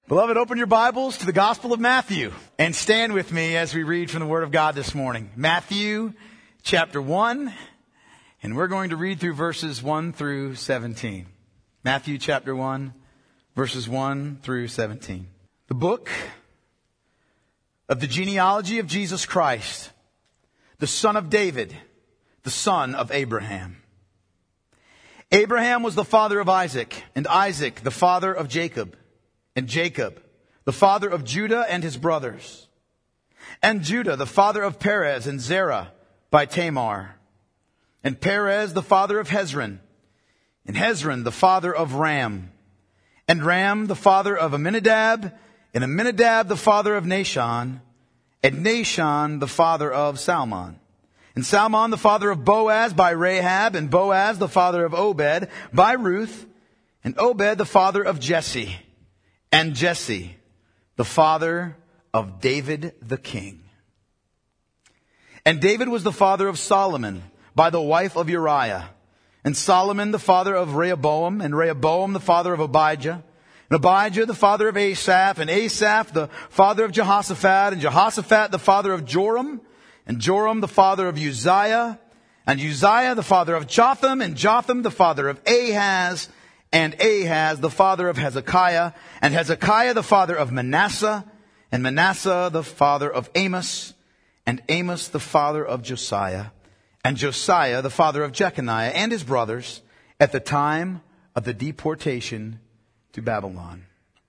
Beloved, open your Bibles to the Gospel of Matthew and stand with me as we read from the Word of God this morning. Matthew chapter 1, and we're going to read through verses 1 through 17. Matthew chapter 1, verses 1 through 17. The book of the genealogy of Jesus Christ, the son of David, the son of Abraham. Abraham was the father of Isaac, and Isaac the father of Jacob, and Jacob the father of Judah and his brothers, and Judah the father of Perez and Zerah by Tamar, and Perez the father of Hezron, and Hezron the father of Ram, and Ram the father of Amminadab, and Amminadab the father of Nahshon, and Nahshon the father of Salmon, and Salmon the father of Boaz by Rahab, and Boaz the father of Obed by Ruth, and Obed the father of Jesse, and Jesse the father of David the king. And David was the father of Solomon by the wife of Uriah, and Solomon the father of Rehoboam, and Rehoboam the father of Abijah, and Abijah the father of Asaph, and Asaph the father of Jehoshaphat, and Jehoshaphat the father of Joram, and Joram the father of Uzziah, and Uzziah the father of Jotham, and Jotham the father of Ahaz, and Ahaz the father of Hezekiah, and Hezekiah the father of Manasseh, and Manasseh the father of Amos, and Amos the father of Josiah, and Josiah the father of Jeconiah and his brothers at the time of the deportation to Babylon.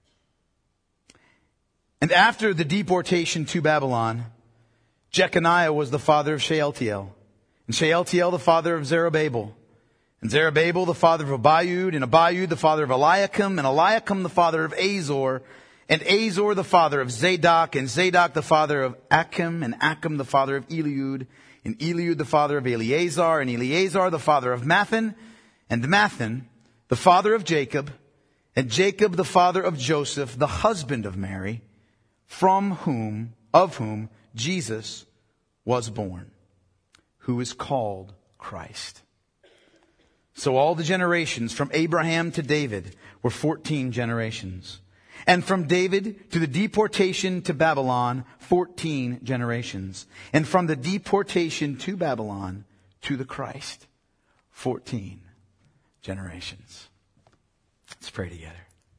And after the deportation to Babylon, Jeconiah was the father of Shealtiel, and Shealtiel the father of Zerubbabel, and Zerubbabel the father of Abiud, and Abiud the father of Eliakim, and Eliakim the father of Azor, and Azor the father of Zadok, and Zadok the father of Achim, and Achim the father of Eliud, and Eliud the father of Eleazar, and Eleazar the father of Mathan, and Mathan the father of Jacob, and Jacob the father of Joseph, the husband of Mary, of whom Jesus was born, who is called Christ. So all the generations from Abraham to David were 14 generations. And from David to the deportation to Babylon, 14 generations. And from the deportation to Babylon to the Christ, 14 generations. Let's pray together.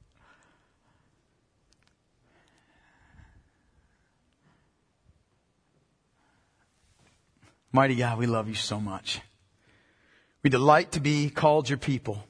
Mighty God, we love you so much. We delight to be called your people.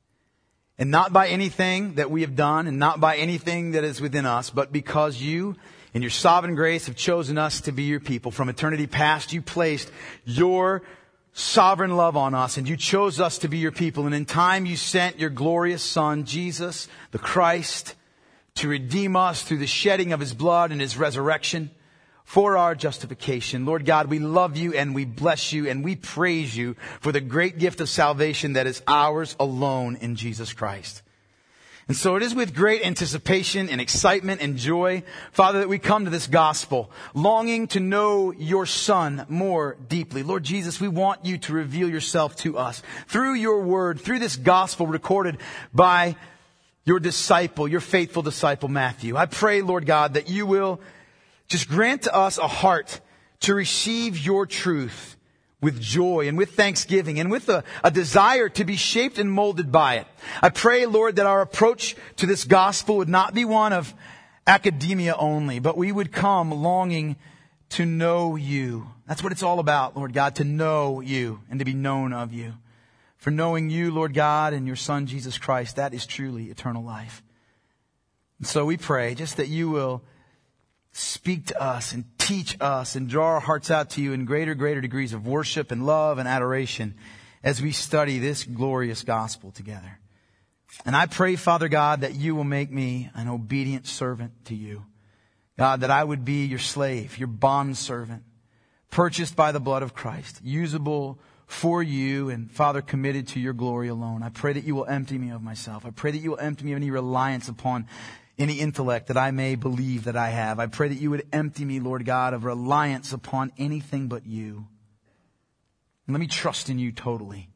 And not by anything that we have done and not by anything that is within us, but because you, in your sovereign grace, have chosen us to be your people. From eternity past, you placed your sovereign love on us and you chose us to be your people. And in time, you sent your glorious Son, Jesus, the Christ, to redeem us through the shedding of his blood and his resurrection for our justification. Lord God, we love you and we bless you and we praise you for the great gift of salvation that is ours alone in Jesus Christ. And so it is with great anticipation and excitement and joy, Father, that we come to this gospel, longing to know your Son more deeply. Lord Jesus, we want you to reveal yourself to us through your word, through this gospel recorded by your disciple, your faithful disciple, Matthew. I pray, Lord God, that you will just grant to us a heart to receive your truth with joy and with thanksgiving and with a desire to be shaped and molded by it. I pray, Lord, that our approach to this gospel would not be one of academia only, but we would come longing to know you. That's what it's all about, Lord God, to know you and to be known of you. For knowing you, Lord God, and your Son, Jesus Christ, that is truly eternal life. And so we pray just that you will speak to us and teach us and draw our hearts out to you in greater degrees of worship and love and adoration as we study this glorious gospel together. And I pray, Father God, that you will make me an obedient servant to you. God, that I would be your slave, your bondservant, purchased by the blood of Christ, usable for you and, Father, committed to your glory alone. I pray that you will empty me of myself. I pray that you will empty me of any reliance upon any intellect that I may believe that I have. I pray that you would empty me, Lord God, of reliance upon anything but you. And let me trust in you totally.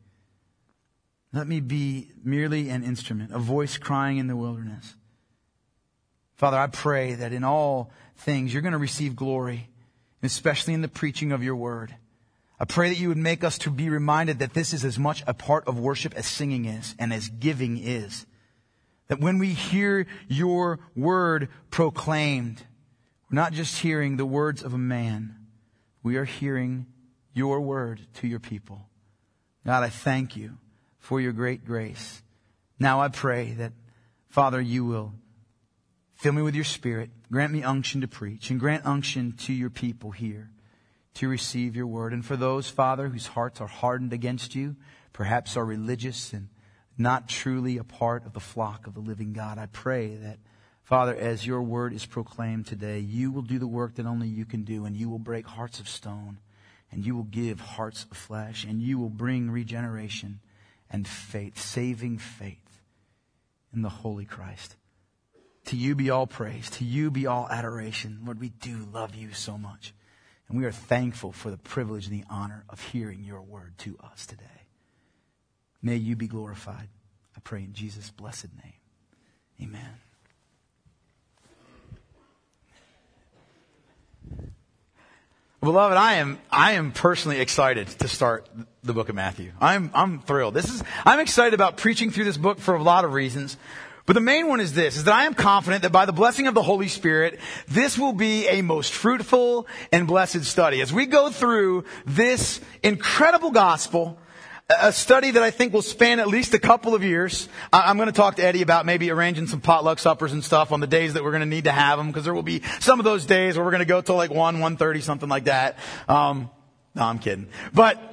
Let me be merely an instrument, a voice crying in the wilderness. Father, I pray that in all things you're going to receive glory, especially in the preaching of your word. I pray that you would make us to be reminded that this is as much a part of worship as singing is and as giving is. That when we hear your word proclaimed, we're not just hearing the words of a man. We are hearing your word to your people. God, I thank you for your great grace. Now I pray that, Father, you will fill me with your Spirit, grant me unction to preach, and grant unction to your people here to receive your word. And for those, Father, whose hearts are hardened against you, perhaps are religious and not truly a part of the flock of the living God, I pray that, Father, as your word is proclaimed today, you will do the work that only you can do, and you will break hearts of stone, and you will give hearts of flesh, and you will bring regeneration and faith, saving faith in the Holy Christ. To you be all praise. To you be all adoration. Lord, we do love you so much. And we are thankful for the privilege and the honor of hearing your word to us today. May you be glorified. I pray in Jesus' blessed name. Amen. Beloved, I am personally excited to start the book of Matthew. I'm thrilled. I'm excited about preaching through this book for a lot of reasons. But the main one is this, is that I am confident that by the blessing of the Holy Spirit, this will be a most fruitful and blessed study. As we go through this incredible gospel, a study that I think will span at least a couple of years. I'm going to talk to Eddie about maybe arranging some potluck suppers and stuff on the days that we're going to need to have them, because there will be some of those days where we're going to go till like 1:30, something like that. No, I'm kidding. But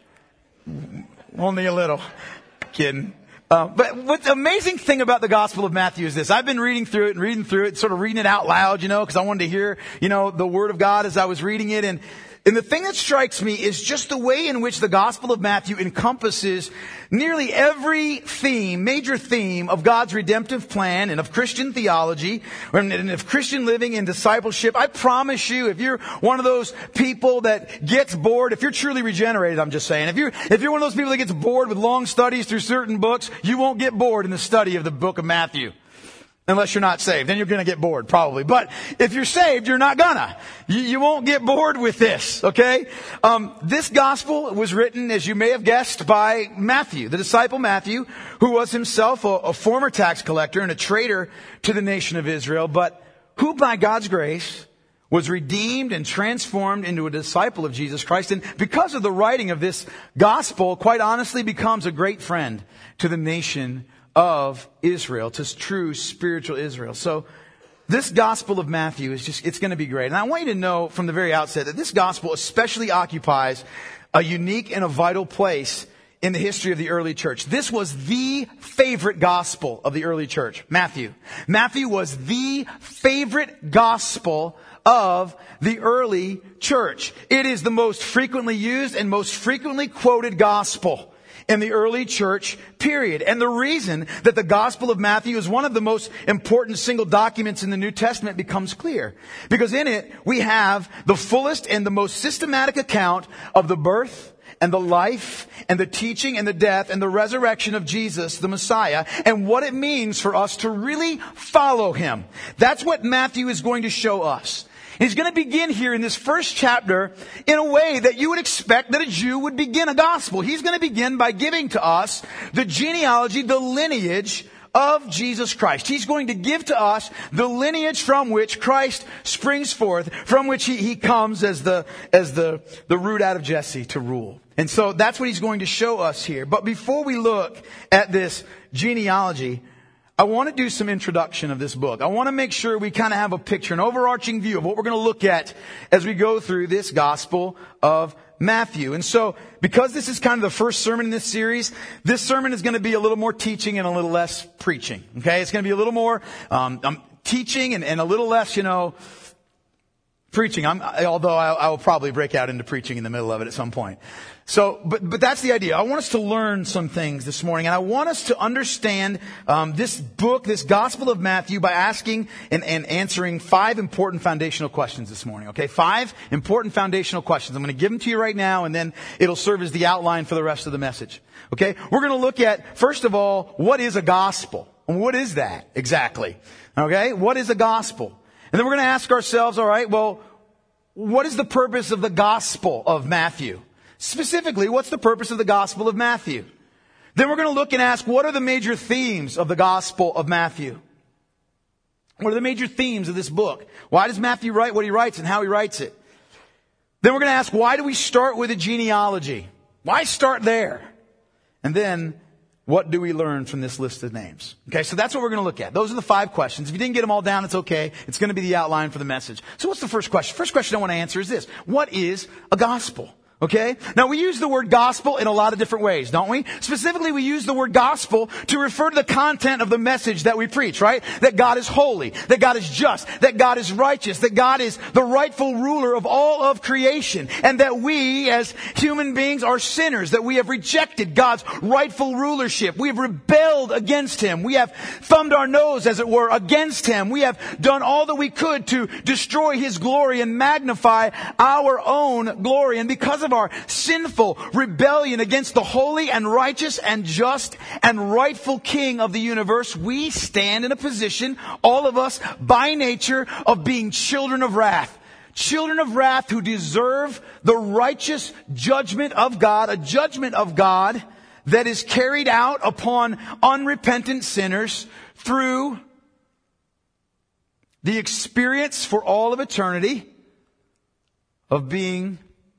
only a little. Kidding. But what's the amazing thing about the Gospel of Matthew is this. I've been reading through it, sort of reading it out loud, because I wanted to hear, the Word of God as I was reading it. And the thing that strikes me is just the way in which the Gospel of Matthew encompasses nearly every major theme of God's redemptive plan and of Christian theology and of Christian living and discipleship. I promise you, if you're one of those people that gets bored, if you're truly regenerated, I'm just saying, if you're one of those people that gets bored with long studies through certain books, you won't get bored in the study of the book of Matthew. Unless you're not saved. Then you're going to get bored, probably. But if you're saved, you're not gonna. You won't get bored with this, okay? This gospel was written, as you may have guessed, by Matthew, the disciple Matthew, who was himself a former tax collector and a traitor to the nation of Israel, but who by God's grace was redeemed and transformed into a disciple of Jesus Christ. And because of the writing of this gospel, quite honestly becomes a great friend to the nation of Israel, to true spiritual Israel. So this Gospel of Matthew it's going to be great. And I want you to know from the very outset that this gospel especially occupies a unique and a vital place in the history of the early church. This was the favorite gospel of the early church, Matthew. Matthew was the favorite gospel of the early church. It is the most frequently used and most frequently quoted gospel in the early church period. And the reason that the Gospel of Matthew is one of the most important single documents in the New Testament becomes clear. Because in it, we have the fullest and the most systematic account of the birth and the life and the teaching and the death and the resurrection of Jesus, the Messiah, and what it means for us to really follow him. That's what Matthew is going to show us. He's going to begin here in this first chapter in a way that you would expect that a Jew would begin a gospel. He's going to begin by giving to us the genealogy, the lineage of Jesus Christ. He's going to give to us the lineage from which Christ springs forth, from which he comes as the root out of Jesse to rule. And so that's what he's going to show us here. But before we look at this genealogy, I want to do some introduction of this book. I want to make sure we kind of have a picture, an overarching view of what we're going to look at as we go through this Gospel of Matthew. And so, because this is kind of the first sermon in this series, this sermon is going to be a little more teaching and a little less preaching. Okay? It's going to be a little more teaching and a little less, preaching. Although I will probably break out into preaching in the middle of it at some point. So, but that's the idea. I want us to learn some things this morning, and I want us to understand this book, this Gospel of Matthew, by asking and answering 5 important foundational questions this morning. Okay, 5 important foundational questions. I'm going to give them to you right now, and then it'll serve as the outline for the rest of the message. Okay, we're going to look at, first of all, what is a gospel? What is that exactly? Okay, what is the gospel? And then we're going to ask ourselves, all right, well, what is the purpose of the gospel of Matthew? Specifically, what's the purpose of the gospel of Matthew? Then we're going to look and ask, what are the major themes of the gospel of Matthew? What are the major themes of this book? Why does Matthew write what he writes and how he writes it? Then we're going to ask, why do we start with a genealogy? Why start there? And then, what do we learn from this list of names? Okay, so that's what we're going to look at. Those are the 5 questions. If you didn't get them all down, it's okay. It's going to be the outline for the message. So what's the first question? First question I want to answer is this. What is a gospel? Okay? Now we use the word gospel in a lot of different ways, don't we? Specifically, we use the word gospel to refer to the content of the message that we preach, right? That God is holy, that God is just, that God is righteous, that God is the rightful ruler of all of creation, and that we as human beings are sinners, that we have rejected God's rightful rulership. We have rebelled against Him. We have thumbed our nose, as it were, against Him. We have done all that we could to destroy His glory and magnify our own glory. And because of our sinful rebellion against the holy and righteous and just and rightful King of the universe, we stand in a position, all of us, by nature, of being children of wrath. Children of wrath who deserve the righteous judgment of God, a judgment of God that is carried out upon unrepentant sinners through the experience for all of eternity of being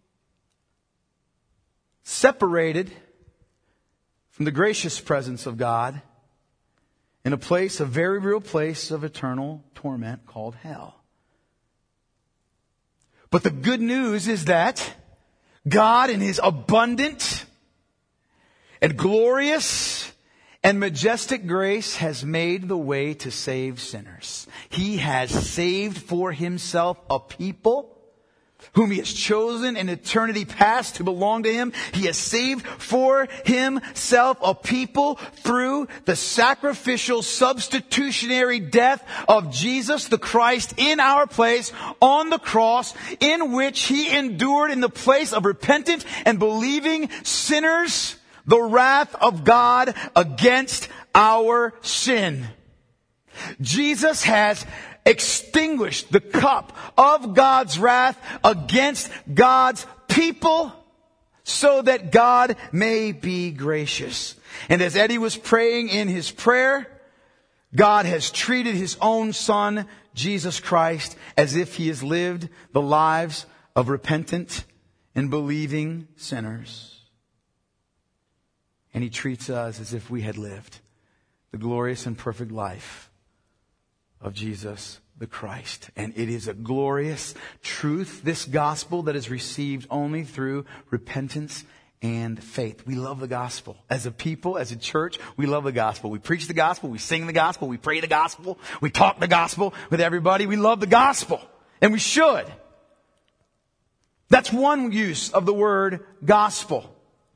separated from the gracious presence of God in a place, a very real place of eternal torment called hell. But the good news is that God in His abundant and glorious and majestic grace has made the way to save sinners. He has saved for Himself a people whom He has chosen in eternity past to belong to Him. He has saved for Himself a people through the sacrificial, substitutionary death of Jesus the Christ in our place on the cross, in which He endured in the place of repentant and believing sinners the wrath of God against our sin. Jesus has extinguished the cup of God's wrath against God's people so that God may be gracious. And as Eddie was praying in his prayer, God has treated His own Son, Jesus Christ, as if He has lived the lives of repentant and believing sinners. And He treats us as if we had lived the glorious and perfect life of Jesus the Christ. And it is a glorious truth, this gospel, that is received only through repentance and faith. We love the gospel. As a people, as a church, we love the gospel. We preach the gospel, we sing the gospel, we pray the gospel, we talk the gospel with everybody. We love the gospel. And we should. That's one use of the word gospel.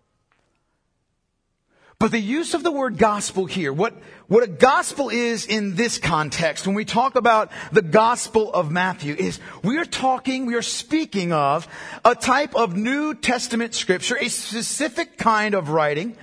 But the use of the word gospel here, what a gospel is in this context, when we talk about the gospel of Matthew, is we are speaking of a type of New Testament scripture, a specific kind of writing.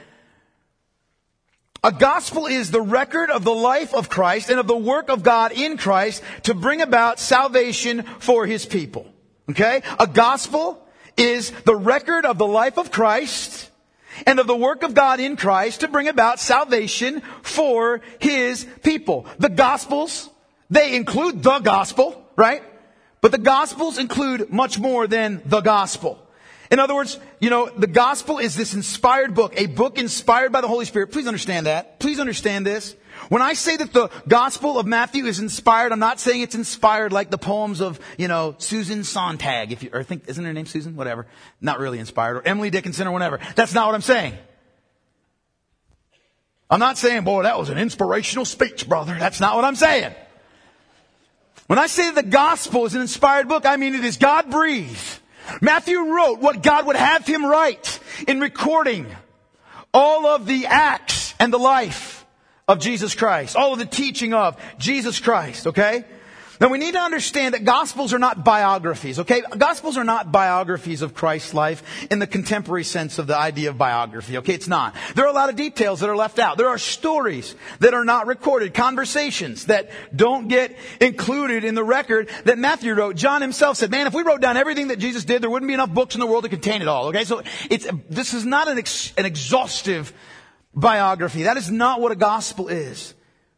A gospel is the record of the life of Christ and of the work of God in Christ to bring about salvation for His people. Okay? A gospel is the record of the life of Christ and of the work of God in Christ to bring about salvation for His people. The Gospels, they include the gospel, right? But the Gospels include much more than the gospel. In other words, the gospel is this inspired book, a book inspired by the Holy Spirit. Please understand that. Please understand this. When I say that the Gospel of Matthew is inspired, I'm not saying it's inspired like the poems of, Susan Sontag, isn't her name Susan? Whatever. Not really inspired. Or Emily Dickinson or whatever. That's not what I'm saying. I'm not saying, boy, that was an inspirational speech, brother. That's not what I'm saying. When I say that the Gospel is an inspired book, I mean it is God-breathed. Matthew wrote what God would have him write in recording all of the acts and the life of Jesus Christ. All of the teaching of Jesus Christ, okay? Now we need to understand that Gospels are not biographies, okay? Gospels are not biographies of Christ's life in the contemporary sense of the idea of biography, okay? It's not. There are a lot of details that are left out. There are stories that are not recorded, conversations that don't get included in the record that Matthew wrote. John himself said, man, if we wrote down everything that Jesus did, there wouldn't be enough books in the world to contain it all, okay? So this is not an exhaustive biography. That is not what a gospel is.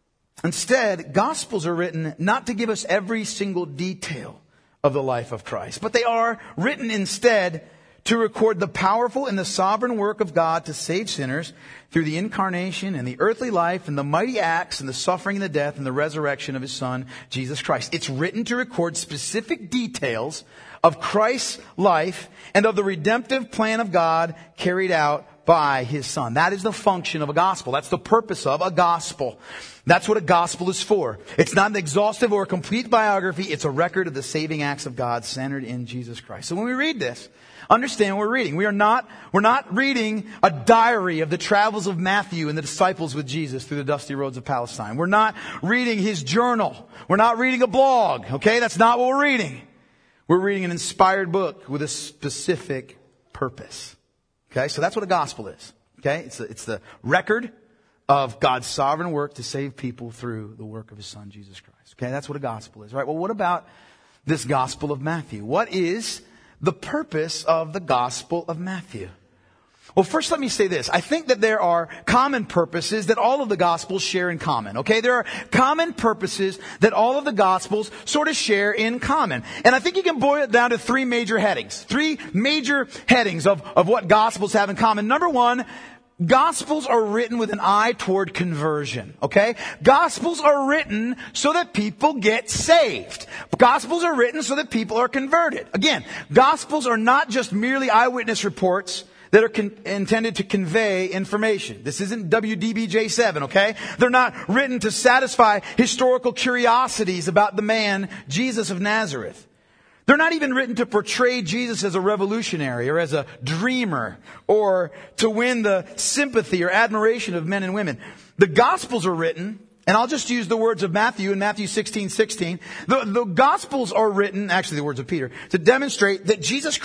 Instead, Gospels are written not to give us every single detail of the life of Christ, but they are written instead to record the powerful and the sovereign work of God to save sinners through the incarnation and the earthly life and the mighty acts and the suffering and the death and the resurrection of His Son, Jesus Christ. It's written to record specific details of Christ's life and of the redemptive plan of God carried out by His Son. That is the function of a gospel. That's the purpose of a gospel. That's what a gospel is for. It's not an exhaustive or a complete biography. It's a record of the saving acts of God centered in Jesus Christ. So when we read this, understand what we're reading. We're not reading a diary of the travels of Matthew and the disciples with Jesus through the dusty roads of Palestine. We're not reading his journal. We're not reading a blog. Okay? That's not what we're reading. We're reading an inspired book with a specific purpose. Okay? So that's what a gospel is. Okay? It's the record of God's sovereign work to save people through the work of His Son, Jesus Christ. Okay? That's what a gospel is. All right? Well, what about this Gospel of Matthew? What is the purpose of the Gospel of Matthew? Well, first let me say this. I think that there are common purposes that all of the Gospels share in common. Okay? There are common purposes that all of the Gospels sort of share in common. And I think you can boil it down to three major headings. Three major headings of what Gospels have in common. Number one, Gospels are written with an eye toward conversion, okay? Gospels are written so that people get saved. Gospels are written so that people are converted. Again, Gospels are not just merely eyewitness reports that are intended to convey information. This isn't WDBJ7, okay? They're not written to satisfy historical curiosities about the man, Jesus of Nazareth. They're not even written to portray Jesus as a revolutionary or as a dreamer or to win the sympathy or admiration of men and women. The Gospels are written, and I'll just use the words of Matthew in Matthew 16:16. The Gospels are written, actually the words of Peter, to demonstrate that Jesus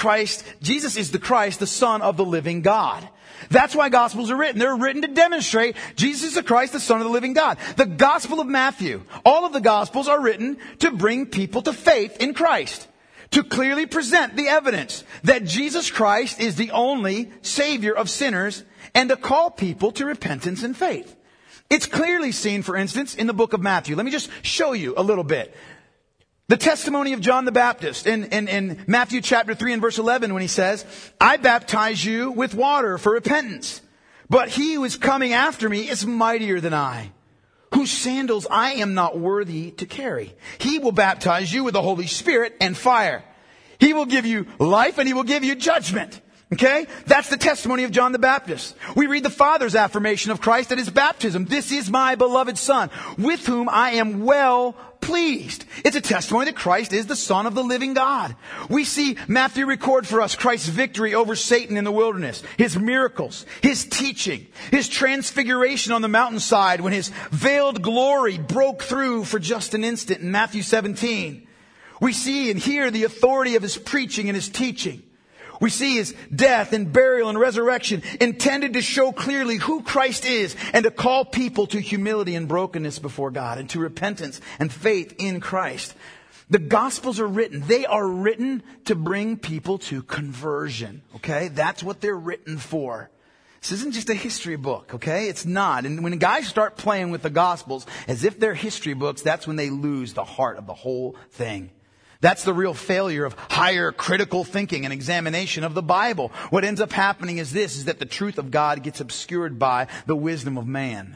is the Christ, the Son of the living God. That's why Gospels are written. They're written to demonstrate Jesus is the Christ, the Son of the living God. The Gospel of Matthew, all of the Gospels are written to bring people to faith in Christ. To clearly present the evidence that Jesus Christ is the only Savior of sinners and to call people to repentance and faith. It's clearly seen, for instance, in the book of Matthew. Let me just show you a little bit. The testimony of John the Baptist in Matthew chapter 3 and verse 11 when he says, I baptize you with water for repentance, but he who is coming after me is mightier than I, whose sandals I am not worthy to carry. He will baptize you with the Holy Spirit and fire. He will give you life and He will give you judgment. Okay? That's the testimony of John the Baptist. We read the Father's affirmation of Christ at His baptism. This is my beloved Son, with whom I am well pleased. It's a testimony that Christ is the Son of the living God. We see Matthew record for us Christ's victory over Satan in the wilderness, His miracles, His teaching, His transfiguration on the mountainside when His veiled glory broke through for just an instant in Matthew 17. We see and hear the authority of His preaching and His teaching. We see His death and burial and resurrection intended to show clearly who Christ is and to call people to humility and brokenness before God and to repentance and faith in Christ. The Gospels are written. They are written to bring people to conversion. Okay? That's what they're written for. This isn't just a history book, okay? It's not. And when guys start playing with the Gospels as if they're history books, that's when they lose the heart of the whole thing. That's the real failure of higher critical thinking and examination of the Bible. What ends up happening is that the truth of God gets obscured by the wisdom of man.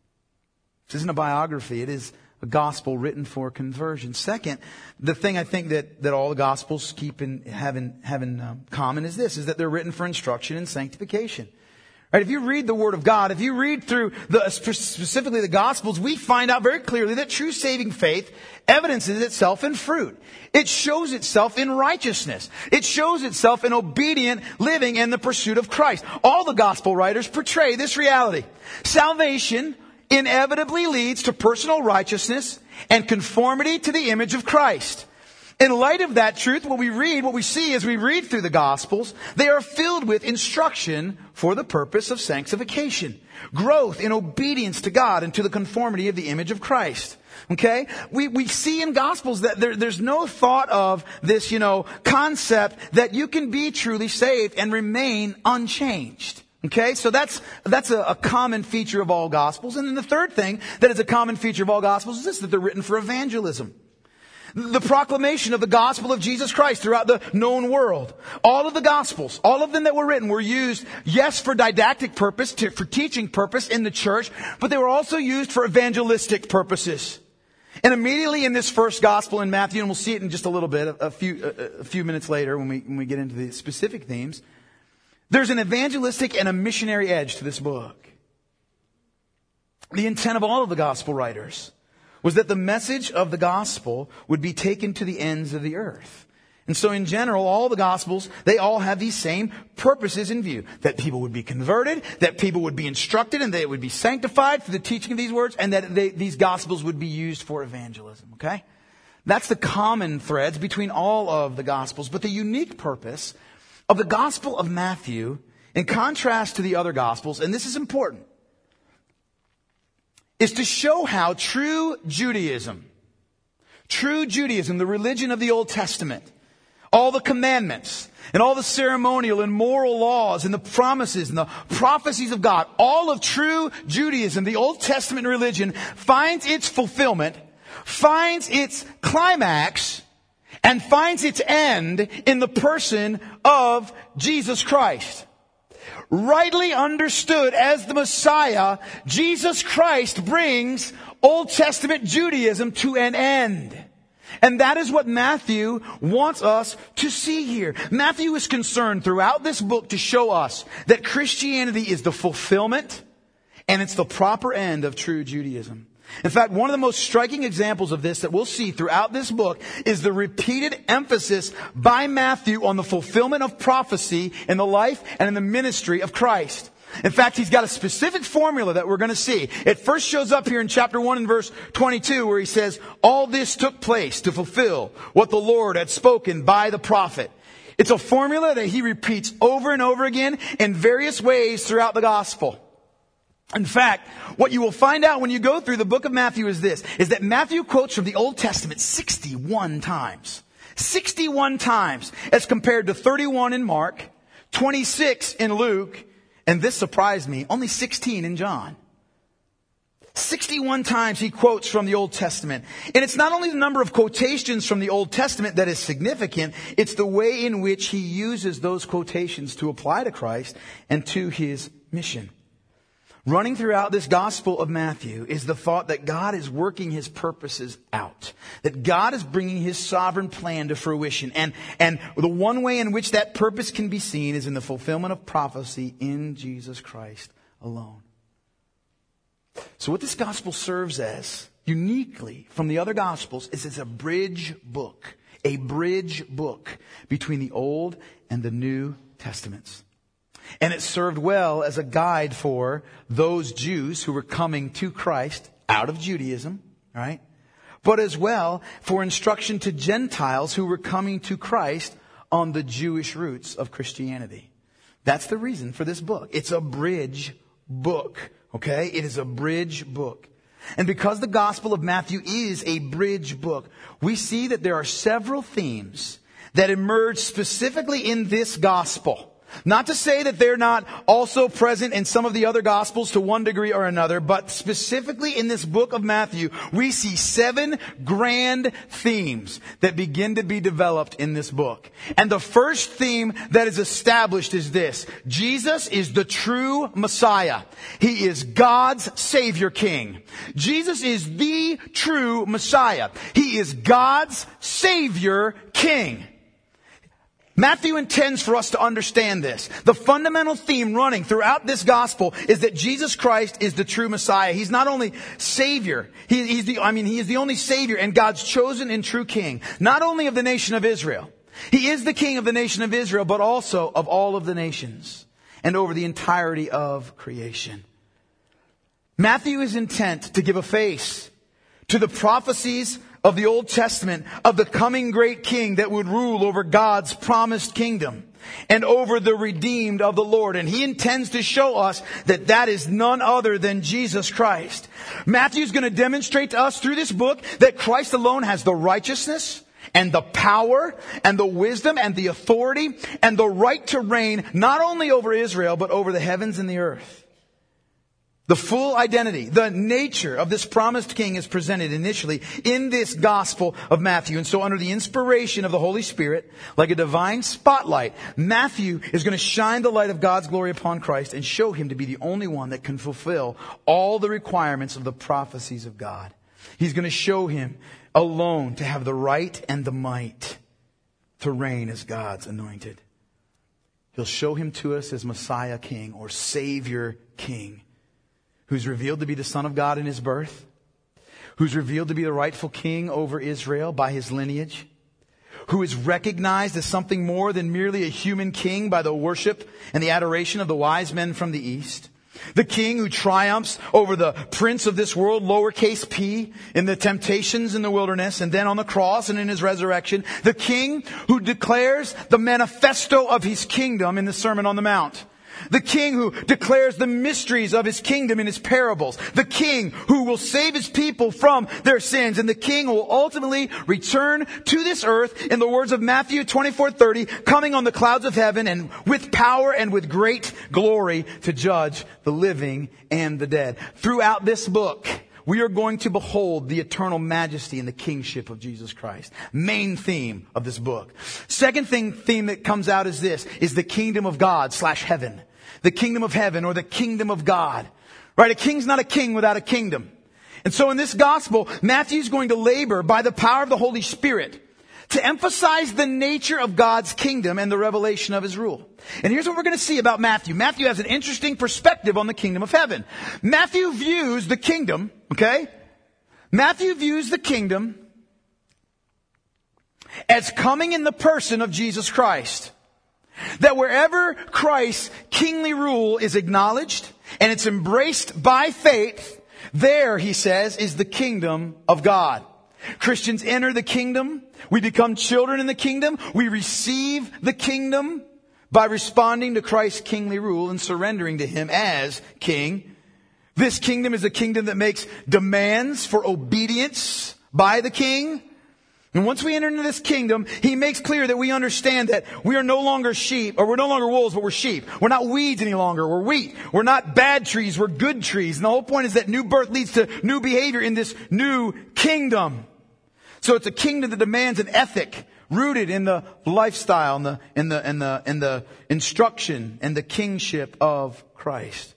This isn't a biography. It is a gospel written for conversion. Second, the thing I think that all the Gospels have in common is that they're written for instruction and sanctification. Right, if you read the Word of God, if you read through specifically the Gospels, we find out very clearly that true saving faith evidences itself in fruit. It shows itself in righteousness. It shows itself in obedient living and the pursuit of Christ. All the Gospel writers portray this reality. Salvation inevitably leads to personal righteousness and conformity to the image of Christ. In light of that truth, what we see as we read through the Gospels, they are filled with instruction for the purpose of sanctification, growth in obedience to God and to the conformity of the image of Christ. Okay? We see in Gospels that there's no thought of this, concept that you can be truly saved and remain unchanged. Okay? So that's a common feature of all Gospels. And then the third thing that is a common feature of all Gospels is this, that they're written for evangelism. The proclamation of the gospel of Jesus Christ throughout the known world. All of the Gospels, all of them that were written were used, yes, for didactic purpose, for teaching purpose in the church, but they were also used for evangelistic purposes. And immediately in this first Gospel in Matthew, and we'll see it in just a little bit, a few minutes later when we get into the specific themes, there's an evangelistic and a missionary edge to this book. The intent of all of the Gospel writers was that the message of the gospel would be taken to the ends of the earth. And so in general, all the Gospels, they all have these same purposes in view. That people would be converted, that people would be instructed, and they would be sanctified for the teaching of these words, and that these Gospels would be used for evangelism. Okay? That's the common threads between all of the Gospels. But the unique purpose of the Gospel of Matthew, in contrast to the other Gospels, and this is important, is to show how true Judaism, the religion of the Old Testament, all the commandments and all the ceremonial and moral laws and the promises and the prophecies of God, all of true Judaism, the Old Testament religion, finds its fulfillment, finds its climax, and finds its end in the person of Jesus Christ. Rightly understood as the Messiah, Jesus Christ brings Old Testament Judaism to an end. And that is what Matthew wants us to see here. Matthew is concerned throughout this book to show us that Christianity is the fulfillment and it's the proper end of true Judaism. In fact, one of the most striking examples of this that we'll see throughout this book is the repeated emphasis by Matthew on the fulfillment of prophecy in the life and in the ministry of Christ. In fact, he's got a specific formula that we're going to see. It first shows up here in chapter 1 and verse 22 where he says, all this took place to fulfill what the Lord had spoken by the prophet. It's a formula that he repeats over and over again in various ways throughout the gospel. In fact, what you will find out when you go through the book of Matthew is this, is that Matthew quotes from the Old Testament 61 times. 61 times as compared to 31 in Mark, 26 in Luke, and this surprised me, only 16 in John. 61 times he quotes from the Old Testament. And it's not only the number of quotations from the Old Testament that is significant, it's the way in which he uses those quotations to apply to Christ and to his mission. Running throughout this Gospel of Matthew is the thought that God is working his purposes out. That God is bringing his sovereign plan to fruition. And the one way in which that purpose can be seen is in the fulfillment of prophecy in Jesus Christ alone. So what this Gospel serves as, uniquely from the other Gospels, is it's a bridge book. A bridge book between the Old and the New Testaments. And it served well as a guide for those Jews who were coming to Christ out of Judaism, right? But as well for instruction to Gentiles who were coming to Christ on the Jewish roots of Christianity. That's the reason for this book. It's a bridge book, okay? It is a bridge book. And because the Gospel of Matthew is a bridge book, we see that there are several themes that emerge specifically in this Gospel. Not to say that they're not also present in some of the other Gospels to one degree or another, but specifically in this book of Matthew, we see 7 grand themes that begin to be developed in this book. And the first theme that is established is this: Jesus is the true Messiah. He is God's Savior King. Jesus is the true Messiah. He is God's Savior King. Matthew intends for us to understand this. The fundamental theme running throughout this gospel is that Jesus Christ is the true Messiah. He's not only Savior, he is the only Savior and God's chosen and true King, not only of the nation of Israel. He is the King of the nation of Israel, but also of all of the nations and over the entirety of creation. Matthew is intent to give a face to the prophecies of the Old Testament of the coming great king that would rule over God's promised kingdom and over the redeemed of the Lord. And he intends to show us that that is none other than Jesus Christ. Matthew is going to demonstrate to us through this book that Christ alone has the righteousness and the power and the wisdom and the authority and the right to reign not only over Israel but over the heavens and the earth. The full identity, the nature of this promised king is presented initially in this gospel of Matthew. And so under the inspiration of the Holy Spirit, like a divine spotlight, Matthew is going to shine the light of God's glory upon Christ and show him to be the only one that can fulfill all the requirements of the prophecies of God. He's going to show him alone to have the right and the might to reign as God's anointed. He'll show him to us as Messiah King or Savior King, who's revealed to be the Son of God in his birth, who's revealed to be the rightful king over Israel by his lineage, who is recognized as something more than merely a human king by the worship and the adoration of the wise men from the East. The king who triumphs over the prince of this world, lowercase p, in the temptations in the wilderness and then on the cross and in his resurrection. The king who declares the manifesto of his kingdom in the Sermon on the Mount. The king who declares the mysteries of his kingdom in his parables. The king who will save his people from their sins. And the king who will ultimately return to this earth, in the words of Matthew 24:30, coming on the clouds of heaven and with power and with great glory to judge the living and the dead. Throughout this book, we are going to behold the eternal majesty and the kingship of Jesus Christ. Main theme of this book. Second theme that comes out is this, is the kingdom of God / heaven. The kingdom of heaven or the kingdom of God. Right? A king's not a king without a kingdom. And so in this gospel, Matthew's going to labor by the power of the Holy Spirit to emphasize the nature of God's kingdom and the revelation of his rule. And here's what we're going to see about Matthew. Matthew has an interesting perspective on the kingdom of heaven. Matthew views the kingdom, okay? Matthew views the kingdom as coming in the person of Jesus Christ. That wherever Christ's kingly rule is acknowledged and it's embraced by faith, there, he says, is the kingdom of God. Christians enter the kingdom. We become children in the kingdom. We receive the kingdom by responding to Christ's kingly rule and surrendering to him as king. This kingdom is a kingdom that makes demands for obedience by the king. And once we enter into this kingdom, he makes clear that we understand that we are no longer sheep, or we're no longer wolves, but we're sheep. We're not weeds any longer. We're wheat. We're not bad trees. We're good trees. And the whole point is that new birth leads to new behavior in this new kingdom. So it's a kingdom that demands an ethic rooted in the lifestyle and the instruction and the kingship of Christ.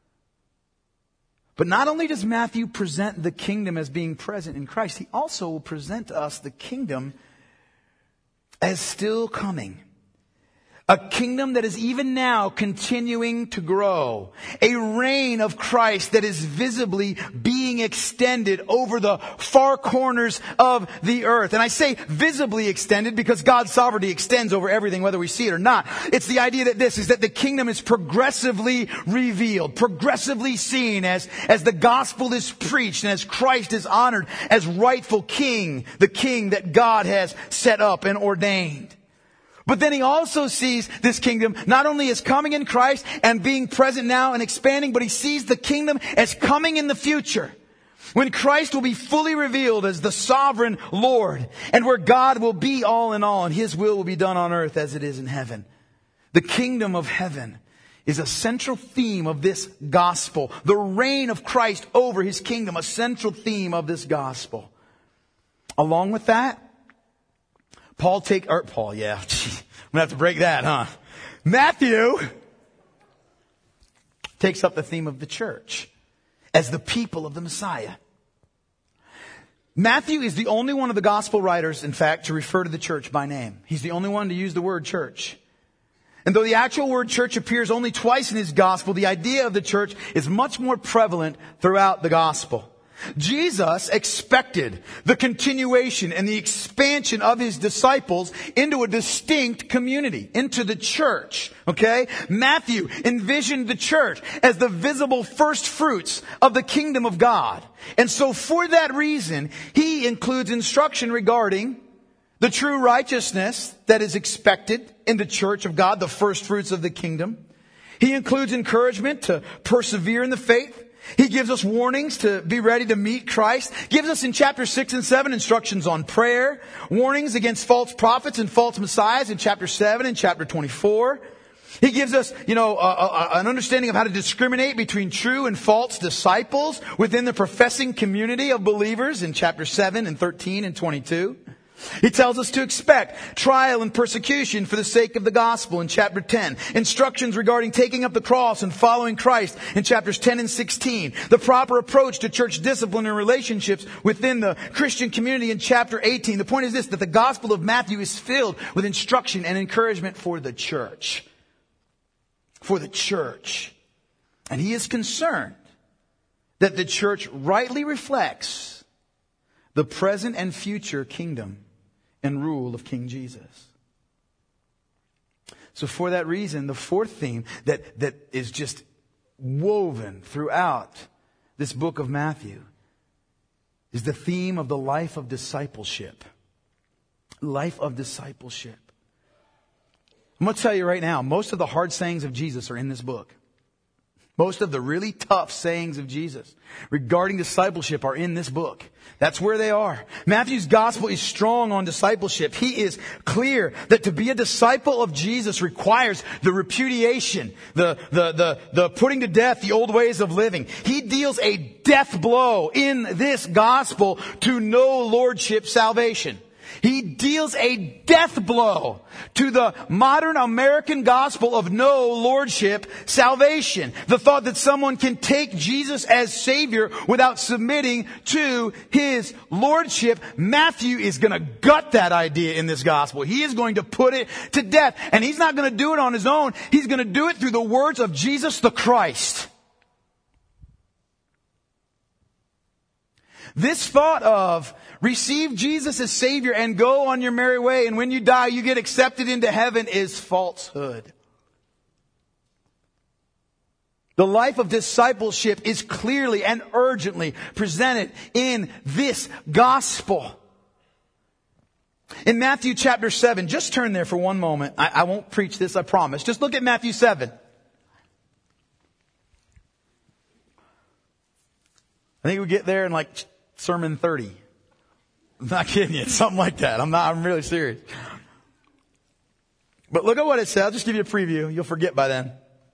But not only does Matthew present the kingdom as being present in Christ, he also will present to us the kingdom as still coming. A kingdom that is even now continuing to grow. A reign of Christ that is visibly being extended over the far corners of the earth. And I say visibly extended because God's sovereignty extends over everything, whether we see it or not. It's the idea that that the kingdom is progressively revealed, progressively seen as the gospel is preached and as Christ is honored as rightful king, the king that God has set up and ordained. But then he also sees this kingdom not only as coming in Christ and being present now and expanding, but he sees the kingdom as coming in the future. When Christ will be fully revealed as the sovereign Lord and where God will be all in all and his will be done on earth as it is in heaven. The kingdom of heaven is a central theme of this gospel. The reign of Christ over his kingdom, a central theme of this gospel. Along with that, I'm going to have to break that, huh? Matthew takes up the theme of the church as the people of the Messiah. Matthew is the only one of the gospel writers, in fact, to refer to the church by name. He's the only one to use the word church. And though the actual word church appears only twice in his gospel, the idea of the church is much more prevalent throughout the gospel. Jesus expected the continuation and the expansion of his disciples into a distinct community, into the church. Okay? Matthew envisioned the church as the visible first fruits of the kingdom of God. And so for that reason, he includes instruction regarding the true righteousness that is expected in the church of God, the first fruits of the kingdom. He includes encouragement to persevere in the faith. He gives us warnings to be ready to meet Christ. Gives us in chapter 6 and 7 instructions on prayer. Warnings against false prophets and false messiahs in chapter 7 and chapter 24. He gives us, an understanding of how to discriminate between true and false disciples within the professing community of believers in chapter 7 and 13 and 22. He tells us to expect trial and persecution for the sake of the gospel in chapter 10. Instructions regarding taking up the cross and following Christ in chapters 10 and 16. The proper approach to church discipline and relationships within the Christian community in chapter 18. The point is this, that the gospel of Matthew is filled with instruction and encouragement for the church. For the church. And he is concerned that the church rightly reflects the present and future kingdom and rule of King Jesus. So for that reason, the fourth theme that is just woven throughout this book of Matthew is the theme of the life of discipleship. Life of discipleship. I'm going to tell you right now, most of the hard sayings of Jesus are in this book. Most of the really tough sayings of Jesus regarding discipleship are in this book. That's where they are. Matthew's gospel is strong on discipleship. He is clear that to be a disciple of Jesus requires the repudiation, the putting to death the old ways of living. He deals a death blow in this gospel to no lordship salvation. He deals a death blow to the modern American gospel of no lordship salvation. The thought that someone can take Jesus as Savior without submitting to His lordship. Matthew is going to gut that idea in this gospel. He is going to put it to death. And He's not going to do it on His own. He's going to do it through the words of Jesus the Christ. This thought of receive Jesus as Savior and go on your merry way, and when you die you get accepted into heaven, is falsehood. The life of discipleship is clearly and urgently presented in this gospel. In Matthew chapter 7, just turn there for one moment. I won't preach this, I promise. Just look at Matthew 7. I think we get there in like sermon 30. I'm not kidding you. It's something like that. I'm really serious. But look at what it says. I'll just give you a preview. You'll forget by then.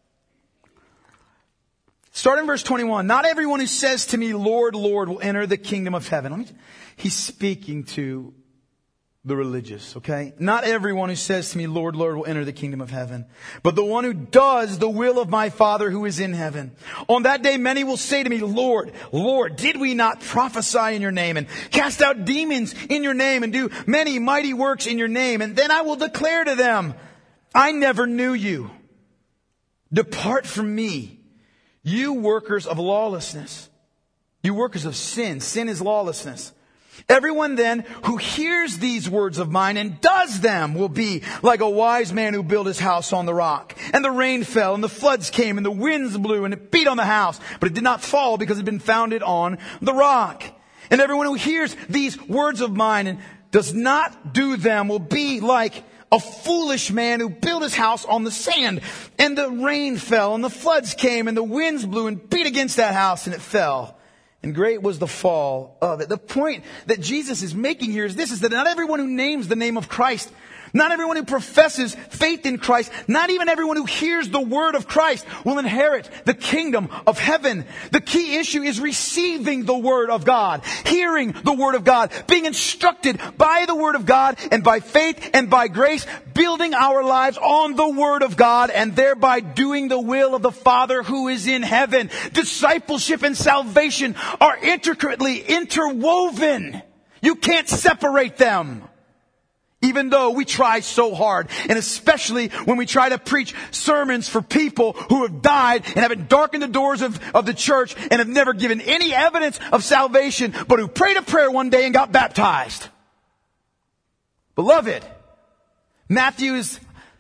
Start in verse 21. Not everyone who says to me, Lord, Lord, will enter the kingdom of heaven. He's speaking to the religious, okay? Not everyone who says to me, Lord, Lord, will enter the kingdom of heaven, but the one who does the will of my Father who is in heaven. On that day, many will say to me, Lord, Lord, did we not prophesy in your name and cast out demons in your name and do many mighty works in your name? And then I will declare to them, I never knew you. Depart from me, you workers of lawlessness. You workers of sin. Sin is lawlessness. Everyone then who hears these words of mine and does them will be like a wise man who built his house on the rock. And the rain fell and the floods came and the winds blew and it beat on the house, but it did not fall because it had been founded on the rock. And everyone who hears these words of mine and does not do them will be like a foolish man who built his house on the sand. And the rain fell and the floods came and the winds blew and beat against that house and it fell. And great was the fall of it. The point that Jesus is making here is this, is that not everyone who names the name of Christ, not everyone who professes faith in Christ, not even everyone who hears the word of Christ will inherit the kingdom of heaven. The key issue is receiving the word of God, hearing the word of God, being instructed by the word of God and by faith and by grace, building our lives on the word of God and thereby doing the will of the Father who is in heaven. Discipleship and salvation are intricately interwoven. You can't separate them. Even even though we try so hard. And especially when we try to preach sermons for people who have died and haven't darkened the doors of the church and have never given any evidence of salvation, but who prayed a prayer one day and got baptized. Beloved, Matthew is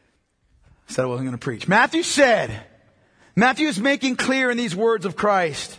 making clear in these words of Christ